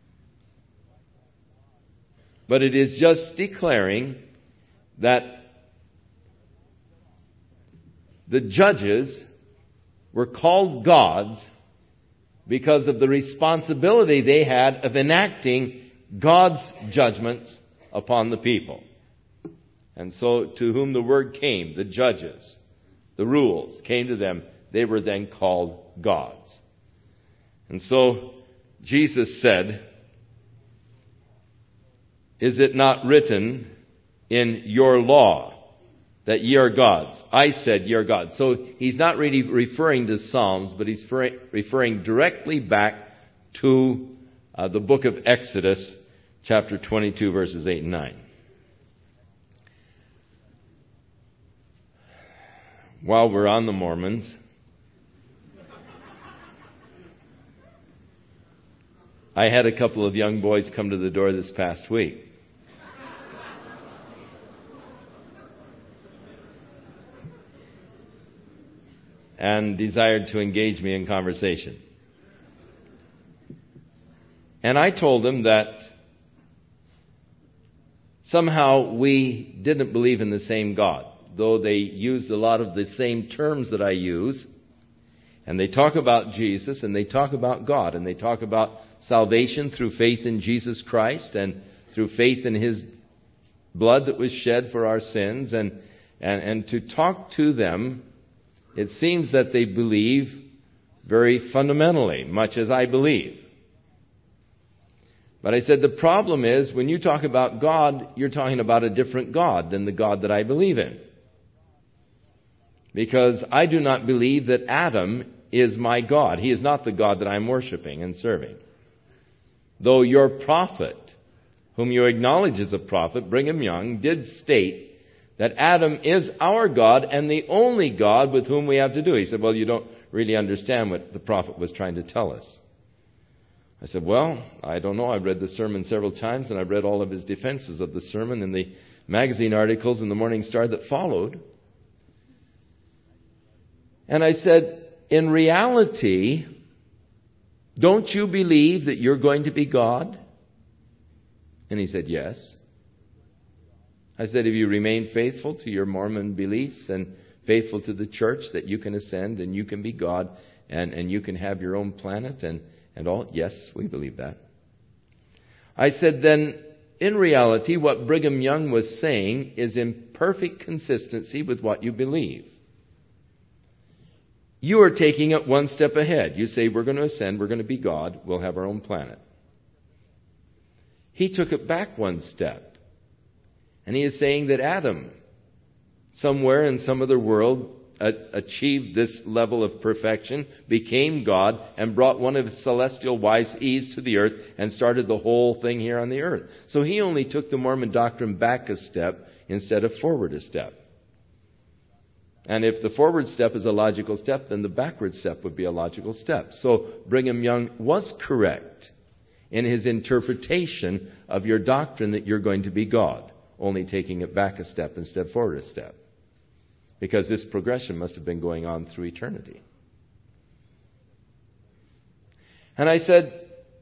But it is just declaring that the judges were called gods because of the responsibility they had of enacting God's judgments upon the people. And so to whom the word came, the judges, the rules came to them, they were then called gods. And so Jesus said, "Is it not written in your law that ye are gods? I said ye are gods." So he's not really referring to Psalms, but he's referring directly back to uh, the book of Exodus, chapter twenty-two, verses eight and nine. While we're on the Mormons, I had a couple of young boys come to the door this past week. And desired to engage me in conversation. And I told them that somehow we didn't believe in the same God, though they used a lot of the same terms that I use. And they talk about Jesus, and they talk about God, and they talk about salvation through faith in Jesus Christ and through faith in His blood that was shed for our sins. And, and, and to talk to them, it seems that they believe very fundamentally, much as I believe. But I said the problem is, when you talk about God, you're talking about a different God than the God that I believe in. Because I do not believe that Adam is my God. He is not the God that I'm worshiping and serving. Though your prophet, whom you acknowledge as a prophet, Brigham Young, did state that Adam is our God and the only God with whom we have to do. He said, well, you don't really understand what the prophet was trying to tell us. I said, well, I don't know. I've read the sermon several times, and I've read all of his defenses of the sermon in the magazine articles in the Morning Star that followed. And I said, in reality, don't you believe that you're going to be God? And he said, yes. I said, if you remain faithful to your Mormon beliefs and faithful to the church, that you can ascend and you can be God and, and you can have your own planet and, and all. Yes, we believe that. I said, then, in reality, what Brigham Young was saying is in perfect consistency with what you believe. You are taking it one step ahead. You say, we're going to ascend, we're going to be God, we'll have our own planet. He took it back one step. And he is saying that Adam, somewhere in some other world, uh, achieved this level of perfection, became God, and brought one of his celestial wives, Eve, to the earth, and started the whole thing here on the earth. So he only took the Mormon doctrine back a step instead of forward a step. And if the forward step is a logical step, then the backward step would be a logical step. So Brigham Young was correct in his interpretation of your doctrine that you're going to be God, only taking it back a step instead of forward a step. Because this progression must have been going on through eternity. And I said,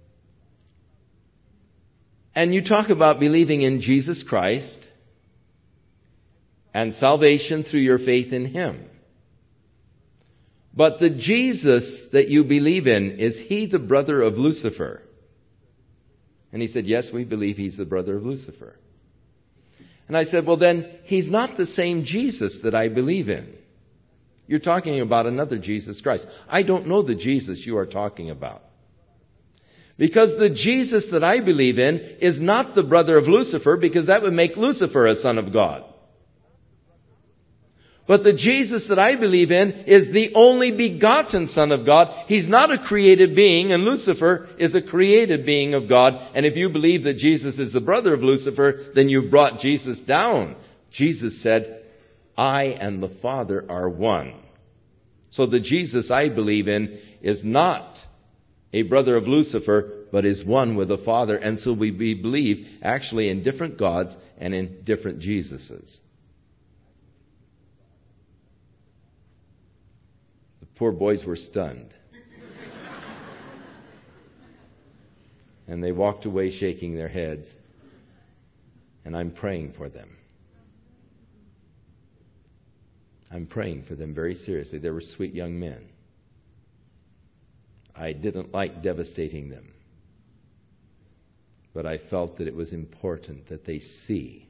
and you talk about believing in Jesus Christ and salvation through your faith in Him. But the Jesus that you believe in, is He the brother of Lucifer? And he said, yes, we believe He's the brother of Lucifer. And I said, well then, He's not the same Jesus that I believe in. You're talking about another Jesus Christ. I don't know the Jesus you are talking about. Because the Jesus that I believe in is not the brother of Lucifer, because that would make Lucifer a son of God. But the Jesus that I believe in is the only begotten Son of God. He's not a created being, and Lucifer is a created being of God. And if you believe that Jesus is the brother of Lucifer, then you've brought Jesus down. Jesus said, I and the Father are one. So the Jesus I believe in is not a brother of Lucifer, but is one with the Father. And so we believe actually in different gods and in different Jesuses. Poor boys were stunned. And they walked away shaking their heads. And I'm praying for them. I'm praying for them very seriously. They were sweet young men. I didn't like devastating them. But I felt that it was important that they see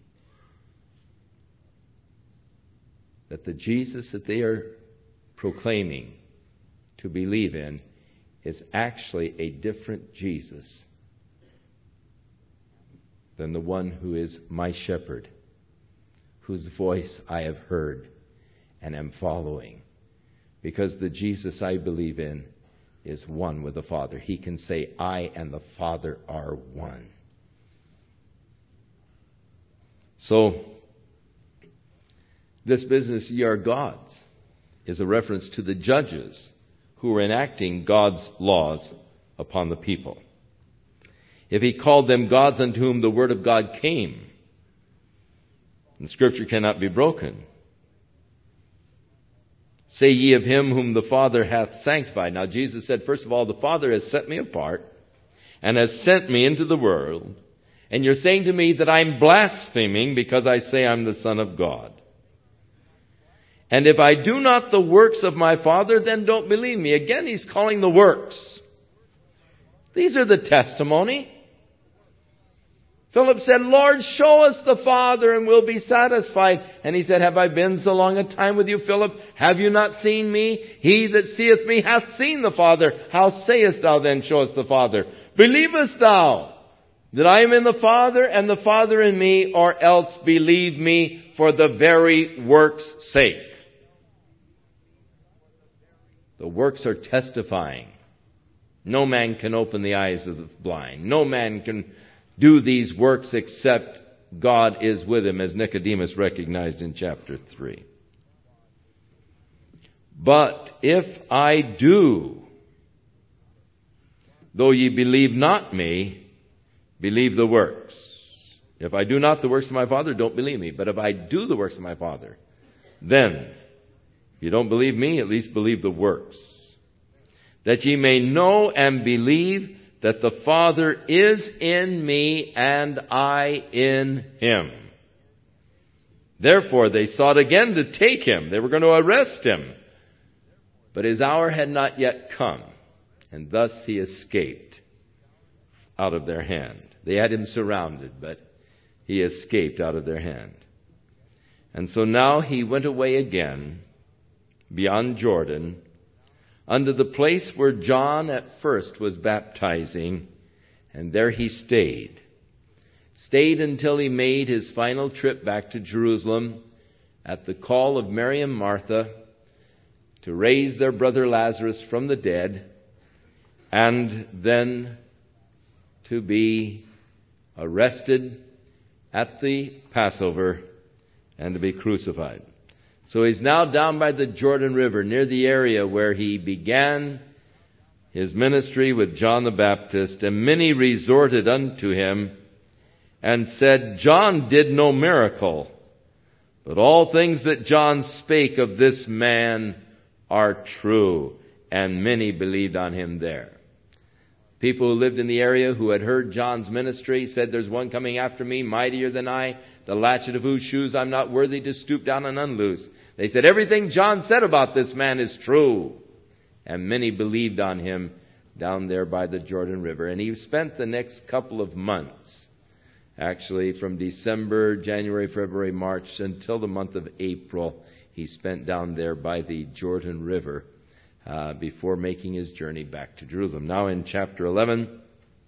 that the Jesus that they are proclaiming to believe in is actually a different Jesus than the one who is my shepherd, whose voice I have heard and am following. Because the Jesus I believe in is one with the Father. He can say, I and the Father are one. So, this business, ye are gods, is a reference to the judges who were enacting God's laws upon the people. If he called them gods unto whom the word of God came, and Scripture cannot be broken. Say ye of him whom the Father hath sanctified. Now Jesus said, first of all, the Father has set me apart and has sent me into the world. And you're saying to me that I'm blaspheming because I say I'm the Son of God. And if I do not the works of my Father, then don't believe me. Again, he's calling the works. These are the testimony. Philip said, Lord, show us the Father and we'll be satisfied. And he said, have I been so long a time with you, Philip? Have you not seen me? He that seeth me hath seen the Father. How sayest thou then, show us the Father? Believest thou that I am in the Father and the Father in me, or else believe me for the very work's sake? The works are testifying. No man can open the eyes of the blind. No man can do these works except God is with him, as Nicodemus recognized in chapter three. But if I do, though ye believe not me, believe the works. If I do not the works of my Father, don't believe me. But if I do the works of my Father, then if you don't believe me, at least believe the works. That ye may know and believe that the Father is in me and I in him. Therefore they sought again to take him. They were going to arrest him. But his hour had not yet come. And thus he escaped out of their hand. They had him surrounded, but he escaped out of their hand. And so now he went away again beyond Jordan, unto the place where John at first was baptizing, and there he stayed. Stayed until he made his final trip back to Jerusalem at the call of Mary and Martha to raise their brother Lazarus from the dead, and then to be arrested at the Passover and to be crucified. So he's now down by the Jordan River, near the area where he began his ministry with John the Baptist. And many resorted unto him and said, John did no miracle, but all things that John spake of this man are true. And many believed on him there. People who lived in the area who had heard John's ministry said, there's one coming after me, mightier than I, the latchet of whose shoes I'm not worthy to stoop down and unloose. They said, everything John said about this man is true. And many believed on him down there by the Jordan River. And he spent the next couple of months, actually from December, January, February, March, until the month of April, he spent down there by the Jordan River uh, before making his journey back to Jerusalem. Now in chapter eleven,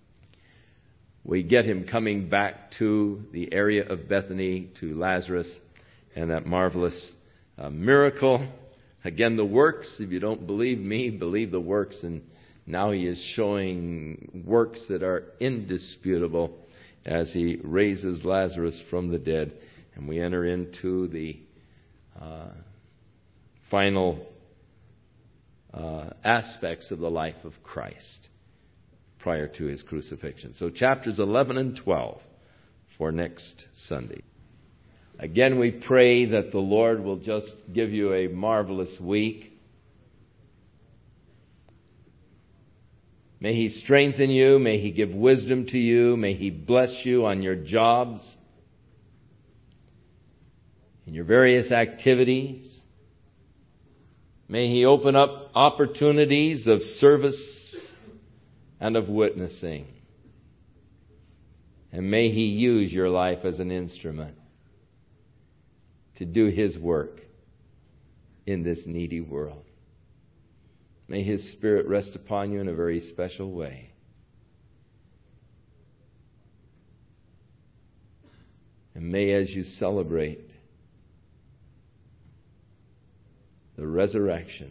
we get him coming back to the area of Bethany, to Lazarus, and that marvelous uh, miracle. Again, the works. If you don't believe me, believe the works. And now he is showing works that are indisputable as he raises Lazarus from the dead. And we enter into the uh, final uh, aspects of the life of Christ prior to his crucifixion. So chapters eleven and twelve for next Sunday. Again, we pray that the Lord will just give you a marvelous week. May he strengthen you. May he give wisdom to you. May he bless you on your jobs, in your various activities. May he open up opportunities of service and of witnessing. And may he use your life as an instrument to do his work in this needy world. May his Spirit rest upon you in a very special way. And may, as you celebrate the resurrection,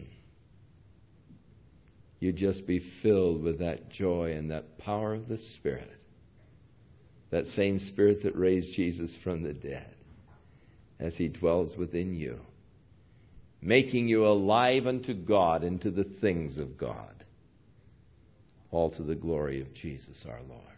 you just be filled with that joy and that power of the Spirit. That same Spirit that raised Jesus from the dead, as he dwells within you, making you alive unto God and to the things of God, all to the glory of Jesus our Lord.